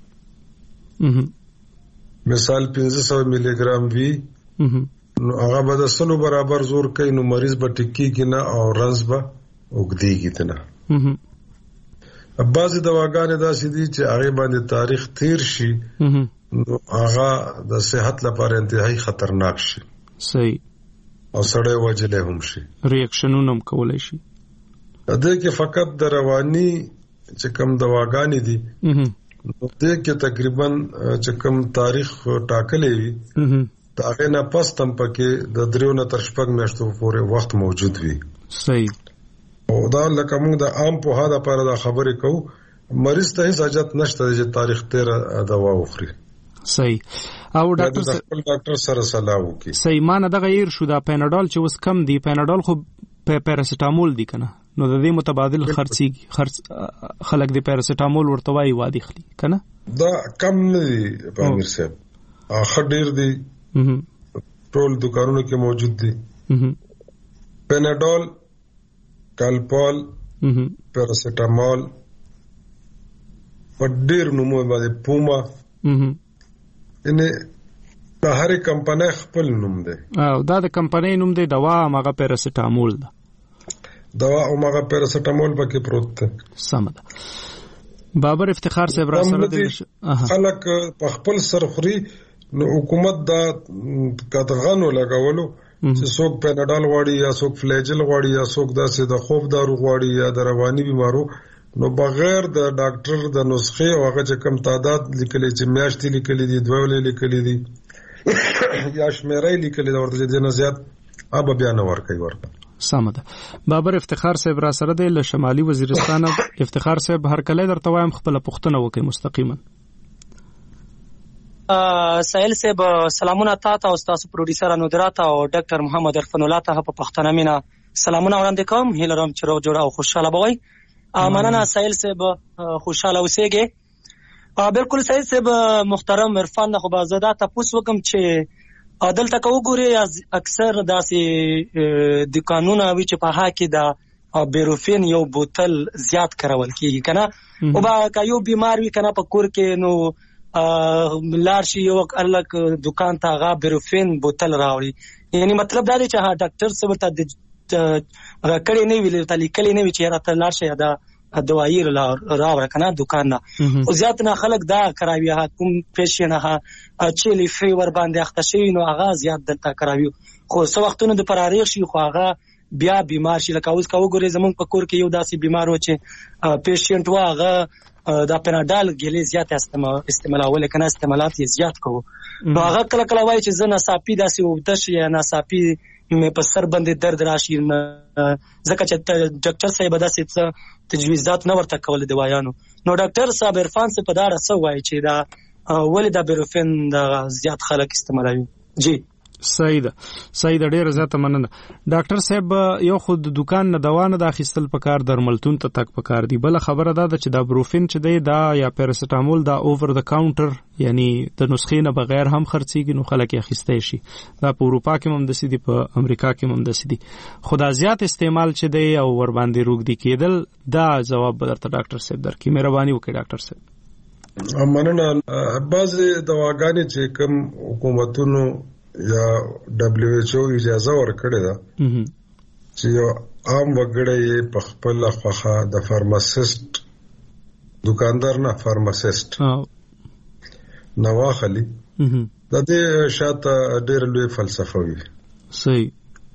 [SPEAKER 8] مثال 500 ملي ګرام وي نو هغه به د 100 برابر زور کوي نو مریض به ټیکېږي نه او رنځ به اوږدېږي ته نه بعضې دواګانې داسې دي چې هغې باندې تاریخ تیر شي نو هغه د صحت لپاره انتهایی خطرناک شي
[SPEAKER 5] صحیح
[SPEAKER 8] او سړی وجلی هم شي
[SPEAKER 5] ریاکشنونه هم کولی شي
[SPEAKER 8] دې کې فقط د رواني چې کوم دواګانې دي دې کې تقریبا چې کوم تاریخ ټاکلی وي د هغې نه پس هم پکې د 3 نه تر 6 میاشتو پورې وخت موجود وي
[SPEAKER 5] صحیح
[SPEAKER 8] او دا لکه موږ د عام پوهه لپاره دا خبرې کوو مریض ته هیڅ حاجت نشته چې تاریخ تیر دوا وخوري
[SPEAKER 5] صحیح او
[SPEAKER 8] ډاکټر سره صلاح وکړي
[SPEAKER 5] صحیح ما نه دغه ير شو دا پیناډول چې اوس کم دی پیناډول خو پیراسټامول دی کنه نو د دې متبادل خرڅ خلک د پیراسټامول ورته وایي وادي خلی کنه
[SPEAKER 8] دا کم نه دی په امیر صاحب اخر ډیر دی ټول دکانونو کې موجود دی پیناډول کالپول پیراسټامول په ډیر نومو باندې پوما ان د هر کمپنۍ خپل نوم دی
[SPEAKER 5] او دا د کمپنۍ نوم دی دوا ماغه پیراسټامول ده
[SPEAKER 8] دوا او ماغه پیراسټامول پکې پروت ده
[SPEAKER 5] سم ده بابر افتخار صاحب را سره د
[SPEAKER 8] خلک په خپل سرخري نو حکومت دا قطغانو لګولو چې څوک پیناډال غواړي یا څوک فلیجل غواړي یا څوک داسې د خوب دارو غواړي یا د رواني بیمارو نو بغیر د ډاکټر د نسخې او هغه چې کم تعداد لیکلي چې میاشتې لیکلي دي 2 ولې لیکلي دي یا شمیرې لیکلي دا ورته چې نه زیات اب بیا نه ورکوي ورته
[SPEAKER 5] سم ده بابر افتخار صاحب را سره د شمالي وزیرستان افتخار صاحب هر کله درته وایم خپل پوښتنه وکړي مستقیما
[SPEAKER 10] سائل صاحب سلامونه تاسو او تاسو پروډوسر انودرات او ډاکټر محمد عرفان الله ته په پښتنه مینا سلامونه وړاندې کوم هیلرم چې رو جوړ او خوشاله بوي مننه سائل صاحب خوشاله اوسئ بالکل سائل صاحب محترم عرفان خو بازاده تاسو وکم چې عدالت کو ګوري اکثر داسې د قانون او چې په حق د بیروفین یو بوتل زیات کارول کیږي کنه او با یو بیمار وي کنه په کور کې نو لارشي یو الک دکان ته غا بیروفین بوتل راوړي یعنی مطلب دا دی چې ها ډاکټر سره ته راکړی نه ویل ته لیکلی نه وی چې راته لارشي دا دوايي راوړه کنه دکان نه او زیات نه خلک دا کراوي ها کوم پیشن ها چې لی فیور باندې اخته شي نو هغه زیات دلته کراوي خو څو وختونه د پراریخ شي خو هغه بیا بیمار شي لکه اوس کا وګوري زمون په کور کې یو داسې بیمار و چې پیشنټ واغه دا پیناډال ګلې زیات استعمالول کنه استعمالات یې زیات کوو نو هغه کله کله وایي چې زه ناصافي داسې وبدش یا ناصافي مې په سر باندې درد راشي ځکه چې ډاکټر صاحب داسې تجویزات نه ورته کول دی وایانو نو ډاکټر صاحب عرفان صاحب په دا څه وایي چې دا ولې دا بیروفین دا زیات خلک استعمالوي جی
[SPEAKER 5] صحیح ده ډیره زیاته مننه ډاکټر صاحب یو خود دکان نه دوا نه داخستل پکار درملتون ته تک پکار دی بل خبره ده چې دا بروفین چې دی دا یا پیراسټامول دا اوور د کاونټر یعنی د نسخې نه بغیر هم خرڅیږي نو خلک یې اخیستی شي دا په اروپا کې هم داسې دي په امریکا کې هم داسې دي خو دا زیات استعمال چې دی او ور باندې روږدي کېدل دا ځواب به درته ډاکټر صاحب درکړي مهرباني وکړئ ډاکټر صاحب
[SPEAKER 8] مننه بعضې دواګانې چې کوم حکومتونو یا WHO اجازه ورکړې ده چې یو عام وګړی په خپل خوخه د فارماسیست دکاندار نه فارماسیست نو واخلي د دې شاته ډېر لوی فلسفه وي
[SPEAKER 5] صحیح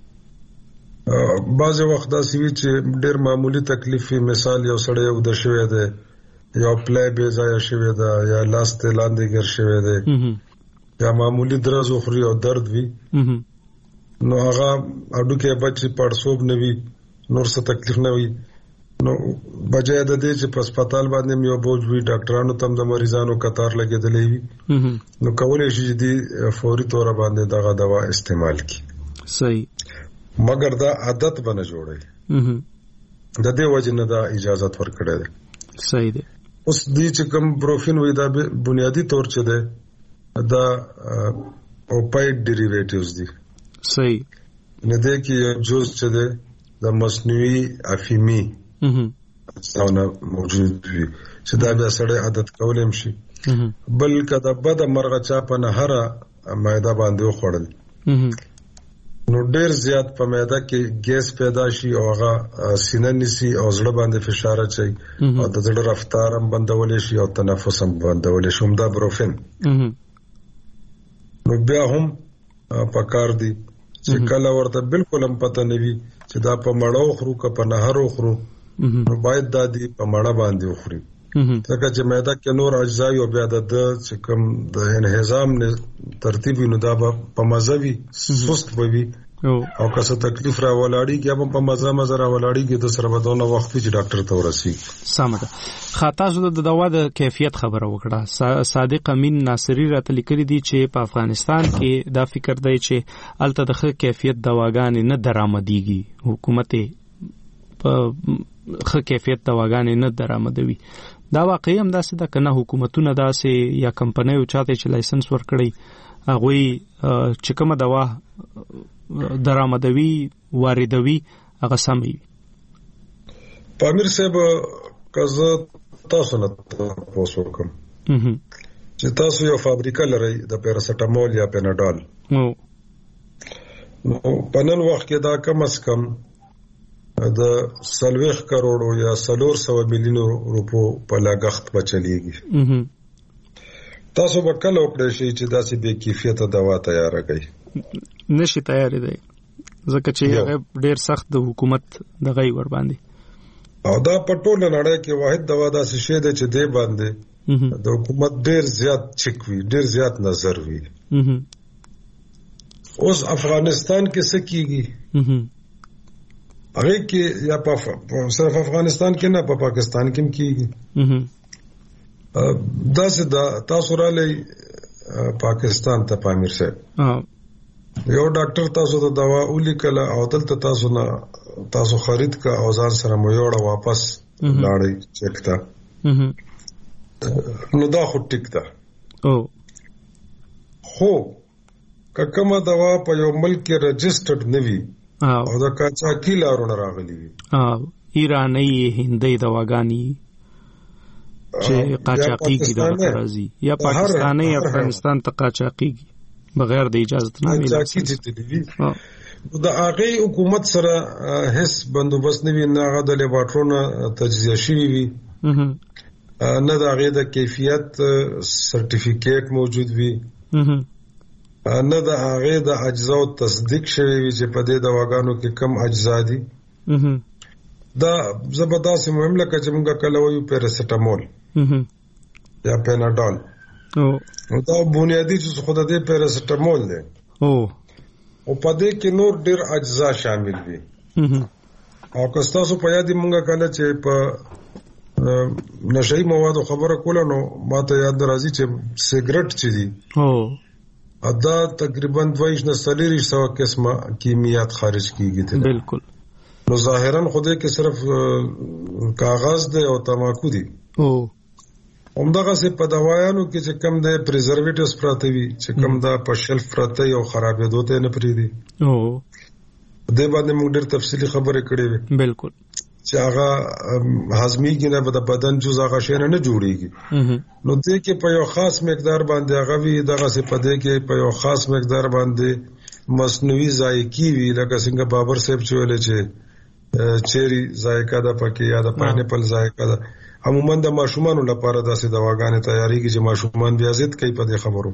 [SPEAKER 8] بعض وخت دا سی چې ډېر معمولی تکلیف مثال یو سړی یو د شوی دی یو پلی به ځای شوی دی یا لاس ته لاندې ګر شوی دی یا معمولی درز خوري او درد وي نو هغه اډو کې بچي پړسوب نه وي نور څه تکلیف نه وي نو بجای د دې چې په هسپتال باندې یو بوج وي ډاکټرانو تم د مریضانو قطار لګېدلې وي نو کولای شي چې د فوري تور باندې دغه دوا استعمال کړي.
[SPEAKER 5] صحیح.
[SPEAKER 8] مګر دا عادت بنه جوړي د دې وجه نه دا اجازه ورکړه ده.
[SPEAKER 5] صحیح ده.
[SPEAKER 8] اوس دې چې کوم بروفین وي دا بنیادی طور چې ده دا اوپایډ ډیریویټیوز دي.
[SPEAKER 5] صحیح.
[SPEAKER 8] نه ده کې جوز چې ده د مصنوعي افیمی څونه موجود وي چې دا بیا سړی عادت کولم شي. بل کده بد مرغه چا په نهره معده باندې وخوړل نو ډیر زیات په معده کې ګیس پیدا شي او هغه سینه نسی او زړه باندې فشار اچي او د زړه رفتار هم بندول شي او تنفس هم بندول شي. دا بروفین نو بیا هم پکار دي چې کله ورته بالکل هم پته نه وي چې دا په مړو خورو که په نهرو خورو نو باید دا دی په مړه باندې وخوري ځکه چې معده کې نور اجزا او بیا د چې کوم د انهضام ترتیب نو دا په مزوي سست وي او که څه تکلیف را ولاړی کې هم په مزه را ولاړی کې د سره بدونه وخت چې ډاکټر ته ورسي.
[SPEAKER 5] سمه ده. خاطر د دوا د کیفیت خبره وکړه. صادق امین ناصری راته لیکلي دي چې په افغانستان کې دا فکر دی چې الته د ښه کیفیت دواګانې نه درآمدېږي، حکومت په ښه کیفیت دواګانې نه درآمدوي. دا واقعي هم داسې ده که نه حکومتونه داسې یا کمپنیو چاته چې لایسنس ورکړي هغوی چې کومه دوا درآمدوي واردوي هغه سم وي؟
[SPEAKER 8] پامیر صاحب کزه تاسو نه تاسو کوم چې تاسو یو فابریکه لرئ د پیراسټامول یا پیناډال نو په نن وخت کې دا کم از کم د 40 کروڑو یا 400 میلیون روپو په لاګښت بچلېږي. تاسو به کله وکړئ شي چې داسې بې کیفیته دوا تیاره کړئ؟
[SPEAKER 5] نشي تیارې دی ځکه چې هغه ډیر سخت د حکومت دغه ور باندې
[SPEAKER 8] او دا په ټوله نړۍ کې واحد دوا داسې شی دی چې دی باندې د حکومت ډیر زیات چک وي، ډیر زیات نظر وي. اوس افغانستان کې څه کیږي هغه کې یا په صرف افغانستان کې نه په پاکستان کې هم کیږي. داسې دا تاسو را لې پاکستان ته پامیر صاحب یو ډاکټر تاسو ته دوا ولیکله او دلته تاسو خرید کا او ځان سره مو یوړه واپس لاړی چک تا نو دا خو ټیک ده. خو کومه دوا په یو ملک کې رجسټرډ نه وي او دا قاچاقي لارونه راغلي وي
[SPEAKER 5] ایرانی هندي دواګانی چې قاچاقي کی دا راځي یا پاکستاني یا افغانستان ته قاچاقي بغیر د اجازه نه وي
[SPEAKER 8] دا هغه حکومت سره هیڅ بندوبست نه وي، نه هغه د لیبارټرونو تجزیه شوی وي، نه د هغه د کیفیت سرټیفیکیټ موجود وي، نه د هغه د اجزاو تصدیق شوی وي چې په دې دواګانو کې کم اجزا دي. دا زبردست مهم لکه چې موږ کله وایو پیراسټامول یا پیناډال او دا بنیادی چې خود دې پیراسټامول دی او په دې کې نور ډیر اجزا شامل وي. او که تاسو په یاد موږ کله چې په نشئی موادو خبره کوله نو ماته یاد راځي چې سیګریټ چې دي ادا تقریبا 2.4 قسمه کیمیات خارج کیږي.
[SPEAKER 5] بالکل.
[SPEAKER 8] نو ظاهرا خوده کې صرف کاغذ دی او تماکو دی. همدغه سه په دوايانو کې چې کم د پریزرویټیوز پراته وي چې کم دا په شلف پراته او خرابېدو ته نه پریدي. د باندې موږ ډېر تفصیلی خبرې کړې وي.
[SPEAKER 5] بالکل.
[SPEAKER 8] چې هغه هضميږي نه د بدن جزء هغه شی نه جوړيږي. نو دې کې په یو خاص مقدار باندې هغه وی دغه سه په دې کې په یو خاص مقدار باندې مصنوعي ذایقې وی لکه څنګه بابر صاحب چې ویل چې چيري ذایقه ده پکې یا د پاینیپل ذایقه ده. عموما د ماشومانو لپاره داسې دواګانې تیاریږي چې ماشومان بیا ضد کوي په دې خبرو.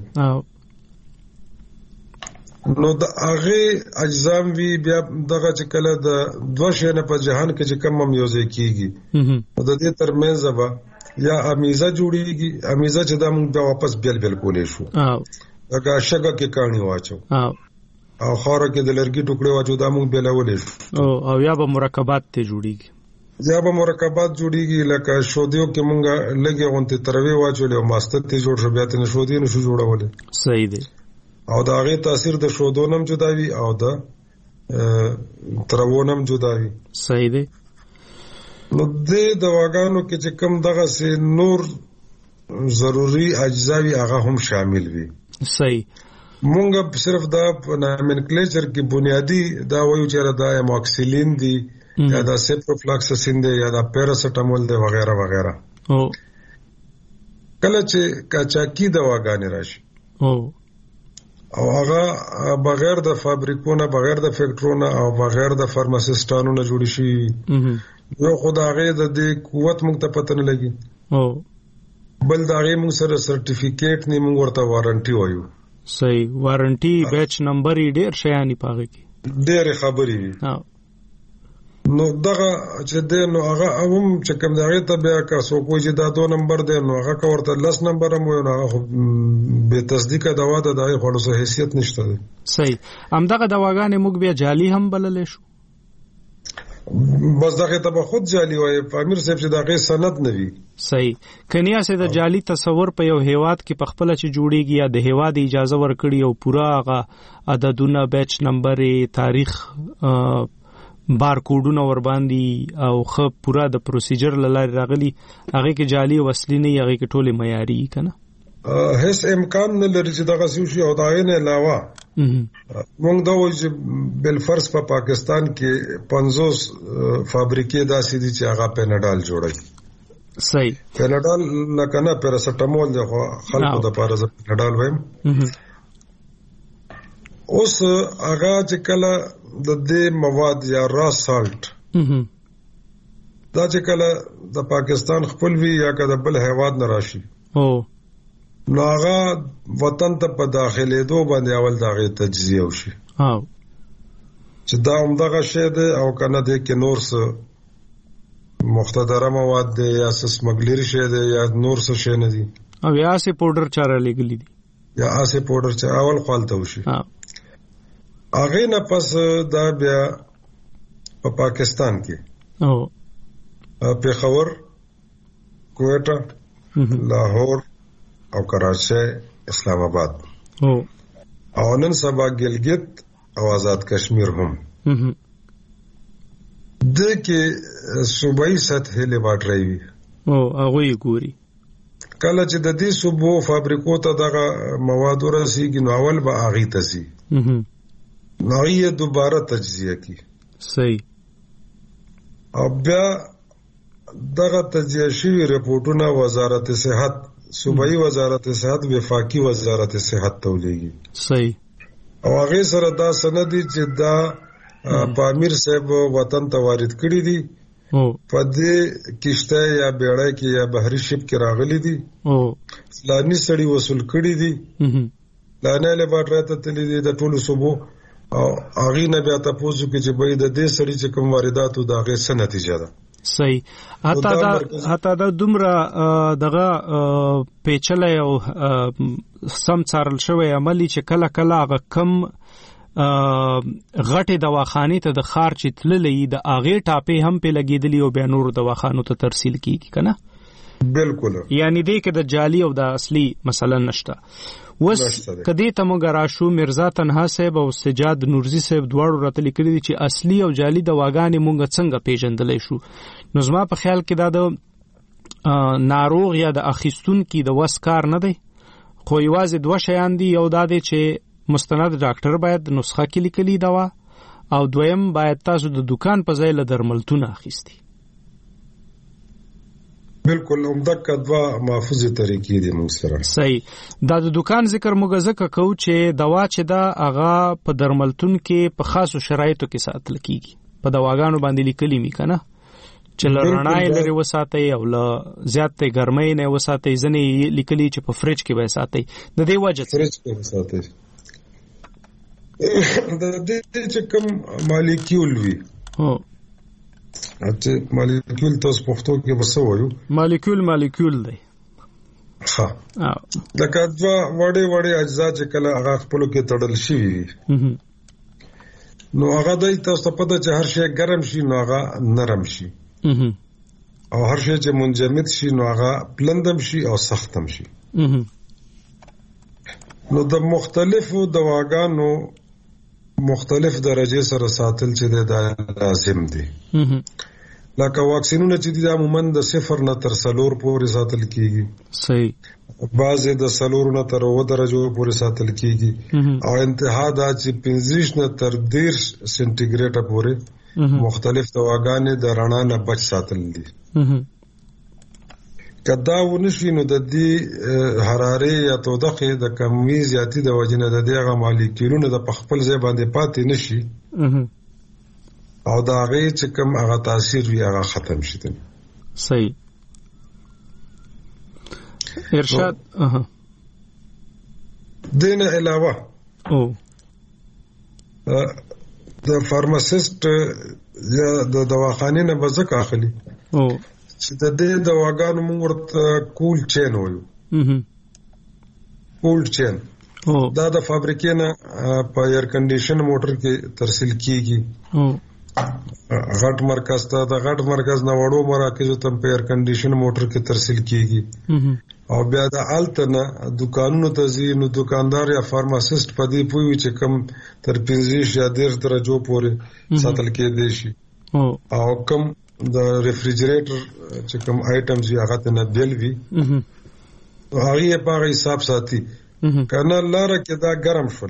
[SPEAKER 8] نو د هغه اجزام وی بیا دغه چې کله د دوه شینه په جهان کې چې کم میوزیک کیږي نو د دې ترمنځ به یا امیزه جوړیږي، امیزه چې دا موږ واپس بیل کولې شو هغه شګه کې کانی واچو او خاره کې د لرګي ټوکړې واچو دا موږ بیلولې شو
[SPEAKER 5] او یا به مرکبات ته جوړیږي.
[SPEAKER 8] یا به مرکبات جوړیږي لکه شودیو کې مونږه لګي غونته تروي واچولې او ماستر ته جوړ شو بیا ته شودي نشو جوړولې.
[SPEAKER 5] صحیح دی.
[SPEAKER 8] او دا غي تاثیر د شودونم جداوي او د تروونم جداوي.
[SPEAKER 5] صحیح دی.
[SPEAKER 8] نو د دواګانو کې چې کوم دغه سي نور ضروري اجزاوي هغه هم شامل وي.
[SPEAKER 5] صحیح.
[SPEAKER 8] مونږ صرف دا نامنکلیچر کې بنیادی دا وایو چې دا اموکسیلین دی یا دا سیپروفلاکسسین دی یا دا پیراسټامول دی وغیرہ وغیرہ. کله چې کاچاکی دواګانې راشي او هغه بغیر د فابریکونو بغیر د فیکټرونو او بغیر د فارماسیستانو نه جوړ شي یو خدای د دې قوت مونږ ته پته نه لګي بل دا غي مونږ سره سرټیفیکیټ نه مونږ ورته وارنټي وایو.
[SPEAKER 5] صحیح. وارنټي بیچ نمبر یې ډیر شیانی پاږي
[SPEAKER 8] ډېر خبرې وي. نو دغه چې د نو هغه هم چې کوم دغه ته بیا کا سو کوی چې دا 2 نمبر دی نو هغه کا ورته 10 نمبر هم وي نو هغه به تصدیق دوا د دای خلاص حیثیت نشته دی.
[SPEAKER 5] صحیح. هم دغه دواګانې موږ بیا جعلی هم بللې شو.
[SPEAKER 8] بس دغه ته خود جعلی وای امیر صاحب چې دغه سند نه وي.
[SPEAKER 5] صحیح. کنیا سه د جعلی تصور په یو هیواد کې په خپل چې جوړیږي یا د هیواد اجازه ورکړي او پورا هغه عددونه بیچ نمبر تاریخ بار کوډونه ور باندې او خو پورا د پروسیجر لاره راغلي هغه کې جعلی وسلی نه هغه کې ټوله معیاري کنه
[SPEAKER 8] هیڅ امکان نه لري چې دغه شی او دا نه علاوه موږ دا وایو چې بل فرض په پاکستان کې 50 فابریکې داسې دي چې هغه پینډال جوړي.
[SPEAKER 5] صحیح.
[SPEAKER 8] پینډال لکه نه پیراسټامول دی خو خلکو د پاره پینډال وایم. اوس هغه چې کله د دې مواد یا را سالټ دا چې کله د پاکستان خپل وی یا کله بل هیواد نه راشي نو هغه وطن ته په داخله دو باندې اول دغه تجزیه وشي چې دا هم دغه شی دی او کنه د کې نور څه مختدره مواد دی یا سمګلر شی دی یا نور څه شی نه دی
[SPEAKER 5] او یا سه پاوډر چاره لګلی دی
[SPEAKER 8] یا اسه پاوډر چې اول خپلته وشي. هغه نه پس دا بیا په پاکستان کې پېښور کوټه لاهور او کراچي اسلام آباد او نن سبا ګلګت او آزاد کشمیر هم د کې صوبایي سطح لیبارټري وي
[SPEAKER 5] هغه یې ګوري.
[SPEAKER 8] کله چې د دې صوبو فابریکو ته دغه مواد ورسیږي نو اول به اغي تسي نو یې دوباره تجزیه کی.
[SPEAKER 5] صحیح.
[SPEAKER 8] او بیا دغه تجزیه شوی رپورټونه وزارت صحت صوبایي وزارت صحت وفاقي وزارت صحت ته ولېږي.
[SPEAKER 5] صحیح.
[SPEAKER 8] او هغه سره دا سند چې دا پامیر صاحب وطن ته وارد کړی دي په دې کشته یا بیړۍ کې یا بحري شپ کې راغلي دي لانی سړی وصول کړی دي لانه له باټره ته تللی دي د ټولو صوبو او هغه نه بیا تاسو کې چې به د دې سړی چې کوم وارداتو دا غي څه نتیجه ده.
[SPEAKER 5] صحیح. حتی دا دومره دغه پیچلې او سم څارل شوی عملی چې کله کله هغه کم غټه دواخانه ته د خارچ تللې د اغه ټاپې هم په لګیدلی او بیا نور دواخانو ته ترسیل کیږي کنه.
[SPEAKER 8] بالکل.
[SPEAKER 5] یعنی دې کې د جعلی او د اصلي مثلا نشته. وس کدی ته موږ راشو مرزا تنها صاحب او سجاد نورزی صاحب دواړو راته لیکلي دي چې اصلي او جعلی دواګانې موږ څنګه پیژندلای شو. نو زما په خیال کې دا د ناروغ یا د اخیستون کې د وسکار نه دی خو یوازې دوه شیان دي. یو دا دی چې مستند ډاکټر باید نسخه کې لیکلي دوا او دویم باید تاسو د دکان په ځای له درملتون اخیستي.
[SPEAKER 8] بالکل عمده کدوا محفوظه طریقې دي موږ سره.
[SPEAKER 5] صحیح. دا د دکان ذکر موږ ځکه کوو چې دوا چې دا هغه په درملتون کې په خاصو شرایطو کې ساتل کیږي. په دواګانو باندې لیکلي می کنه چې لرنای لري وساتي او له زیاتې ګرمۍ نه وساتي ځنې لیکلي چې په فریج کې به ساتي. د دې وجه
[SPEAKER 8] فریج کې وساتي د دې چې کوم مالیکول وي چې مالیکول تاسو پښتو کې وسوي
[SPEAKER 5] مالیکول دی.
[SPEAKER 8] ها لکه دا وړي اجزا چې کله هغه خپل کې تړل شي نو هغه د تاسو په د هر شی ګرم شي نو هغه نرم شي. او هر شی چې منجمد شي نو هغه پلندم شي او سختم شي. نو د مختلفو دواګانو مختلف درجه سره ساتل چې دا لازم دي. لکه واکسینونه چې دي عموما د 0 نه تر 4 پورې ساتل کیږي.
[SPEAKER 5] صحیح.
[SPEAKER 8] بعضې د 4 نه تر 9 درجو پورې ساتل کیږي او انتها دا چې 15 نه تر 10 سنټیګریډ پورې مختلف دواګانې د رڼا نه بچ ساتل دي. کدا ونشي نو د دې حراره یا تودوخه د کمی زیاتی د وجنه د دغه مالیکولونو د خپل ځای باندې پاتې نشي او دا غي چې کوم هغه تاثیر وی هغه ختم شي.
[SPEAKER 5] صحیح. ارشاد
[SPEAKER 8] دینه علاوه د فارماسیست یا د دواخانې نه بزک اخلي چې د دې دواګانو موږ ورته کول چین وایو. کولډ چین دا د فابریکې نه په ایر کنډیشن موټر کې ترسیل کیږي. غټ مرکز ته د غټ مرکز نه وړو مراکزو ته په ایر کنډیشن موټر کې ترسیل کیږي او بیا د الټنه دکانونو ته ځي. نو دکاندار یا فارماسیست په دې پوي چې کم تر 15 یا 10 درجو پورې ساتل کېدای شي او کم د ریفریجریټر چې کوم آیټمز یې هغه ته نه بیل وي هغه په هغه حساب ساتي. کنه لاره کې دا ګرم شول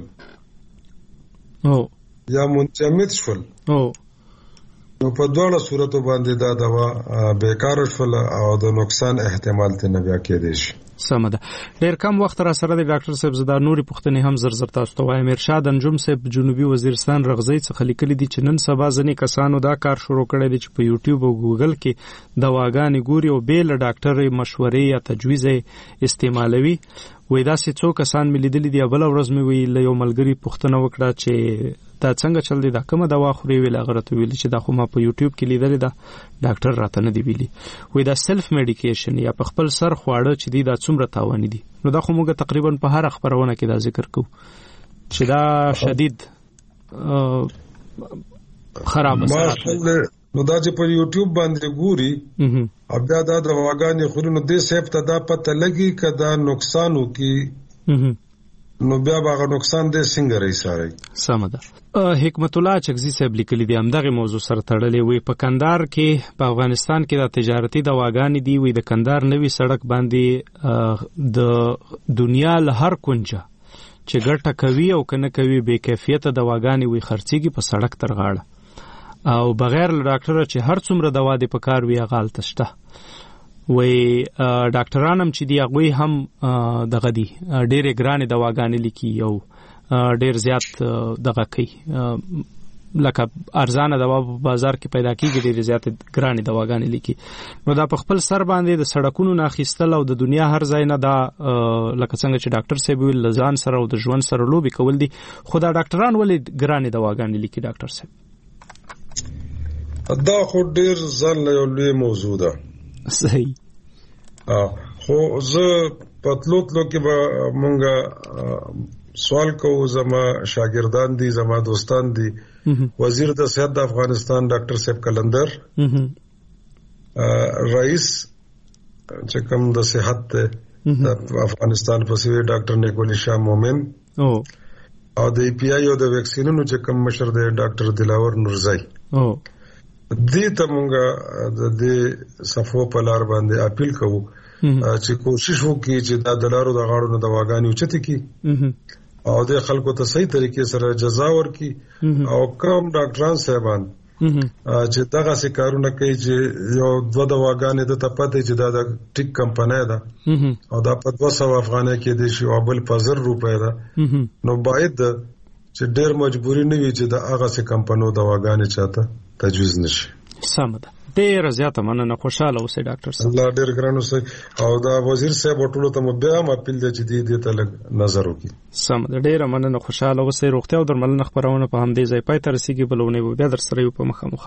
[SPEAKER 8] یا منجمد شول نو په دواړه صورتو باندې دا دوا بیکار شول او د نقصان احتمال ته نه بیا کېدای شي.
[SPEAKER 5] سم ده. ډیر کم وخت را سره د ډاکټر صاحب زدا نوري پښتنې هم زر تاسو ته وایم. ارشاد انجم صاحب جنوبي وزیرستان رغزی څخه لیکلي دي چې نن سبا ځنې کسانو دا کار شروع کړی دی چې په یوټیوب او ګوګل کې دواګانې ګوري او بیل ډاکټر مشورې یا تجویز استعمالوي. وې دا چې څو کسان مې لیدلي دي. بل ورځ مې وی له یو ملګری پښتنه وکړه چې دا څنګه چل دی، دا کومه دوا خوري؟ ویل هغه ته ویل چې دا خو ما په یوټیوب کې لیدل دا ډاکټر راته نه دی ویلي. وې دا سلف میډیکیشن یا په خپل سر خواړه چې دی دا څومره تاوان دي. نو دا خو موږ تقریبا په هر خبرونه کې دا ذکر کوو چې دا شدید خراب اثرات.
[SPEAKER 8] نو دا چې په یوټیوب باندې ګوري او بیا دا دواګانې خوري نو دې سیب ته دا پته لګي کدا نقصان وکي نو بیا هغه نقصان دې څنګه رساري.
[SPEAKER 5] سم ده. حکمت الله چغزي صاحب لیکلي دي همدغه موضوع سره تړلې وي. په کندهار کې په افغانستان کې د تجارتي دواګانې دی وي. د کندهار نوي سړک باندې د دنیا له هر کونجه چې ګټه کوي او کنه کوي بے کیفیت دواګانې وي خرڅيږي په سړک تر غاړه او بغیر له ډاکټر چې هر څومره دوا دی په کار وی غال تشته. وې ډاکټران هم چې دی هغه هم دغه دی ډېرې ګرانې دواګانې لیکي او ډېر زیات دغه کوي لکه ارزانه دوا په بازار کې پیدا کیږي ډېر زیات ګرانې دواګانې لیکي. نو دا په خپل سر باندې د سړکونو نه اخیستل او د دنیا هر ځای نه دا لکه څنګه چې ډاکټر صاحب ویل لزان سره او د ژوند سره لوبي کول دي. خو دا ډاکټران ولې ګرانې دواګانې لیکي ډاکټر صاحب؟
[SPEAKER 8] دا خو ډیر ځل یو لوی موضوع ده.
[SPEAKER 5] صحیح.
[SPEAKER 8] خو زه پتلوتلو کې به مونږه سوال کوو. زما شاګردان دي، زما دوستان دي. وزیر د صحت د افغانستان ډاکټر صاحب کلندر، رئیس چې کوم د صحت د افغانستان په سوی ډاکټر نیکولی شاه مومن او د پی آی او د ویکسینونو چې کوم مشر دی ډاکټر دلاور نورزای. دې ته مونږه د دې صفو په لار باندې اپیل کوو چې کوشش وکړي چې د دلارو د غاړو نه دواګانې اوچتې کی او د خلکو ته صحیح طریقې سره جزا ورکړي او کوم ډاکټران صاحبان چې دغه څه کارونه کوي چې یو دوه دواګانې د تپاتې چې دا د ټیک کمپنۍ ده او دا په 200 افغانۍ کې دي شي او بل په 1000 روپۍ ده. نو باید چې ډېر مجبوری نه وي چې د هغه څه کمپنیو دواګانې چاته تجویز نشي.
[SPEAKER 5] سم ده. ډېر زیاته مننه. خوشاله اوسئ ډاکټر صاحب.
[SPEAKER 8] الله ډېر ګران اوسئ او دا وزیر صاحب ټولو ته بیا هم اپیل دی چې دې ته لږ نظر وکړي.
[SPEAKER 5] سم ده. ډېر مننه. خوشاله اوسئ. روغتیا او درملنه خبرونه په همدې ځای پای ته رسیږي. بلونه بیا در سره یو په مخه.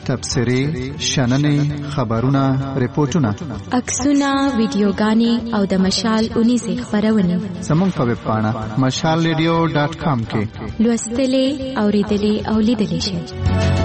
[SPEAKER 7] تبصرې شننې خبرونه ریپورتونه
[SPEAKER 6] عکسونه ویډیوګانې او د مشال 19 خبرونه
[SPEAKER 7] زموږ په ویب پاڼه mashalradio.com کې
[SPEAKER 6] لوستلې اوریدلې او لیدلې شئ.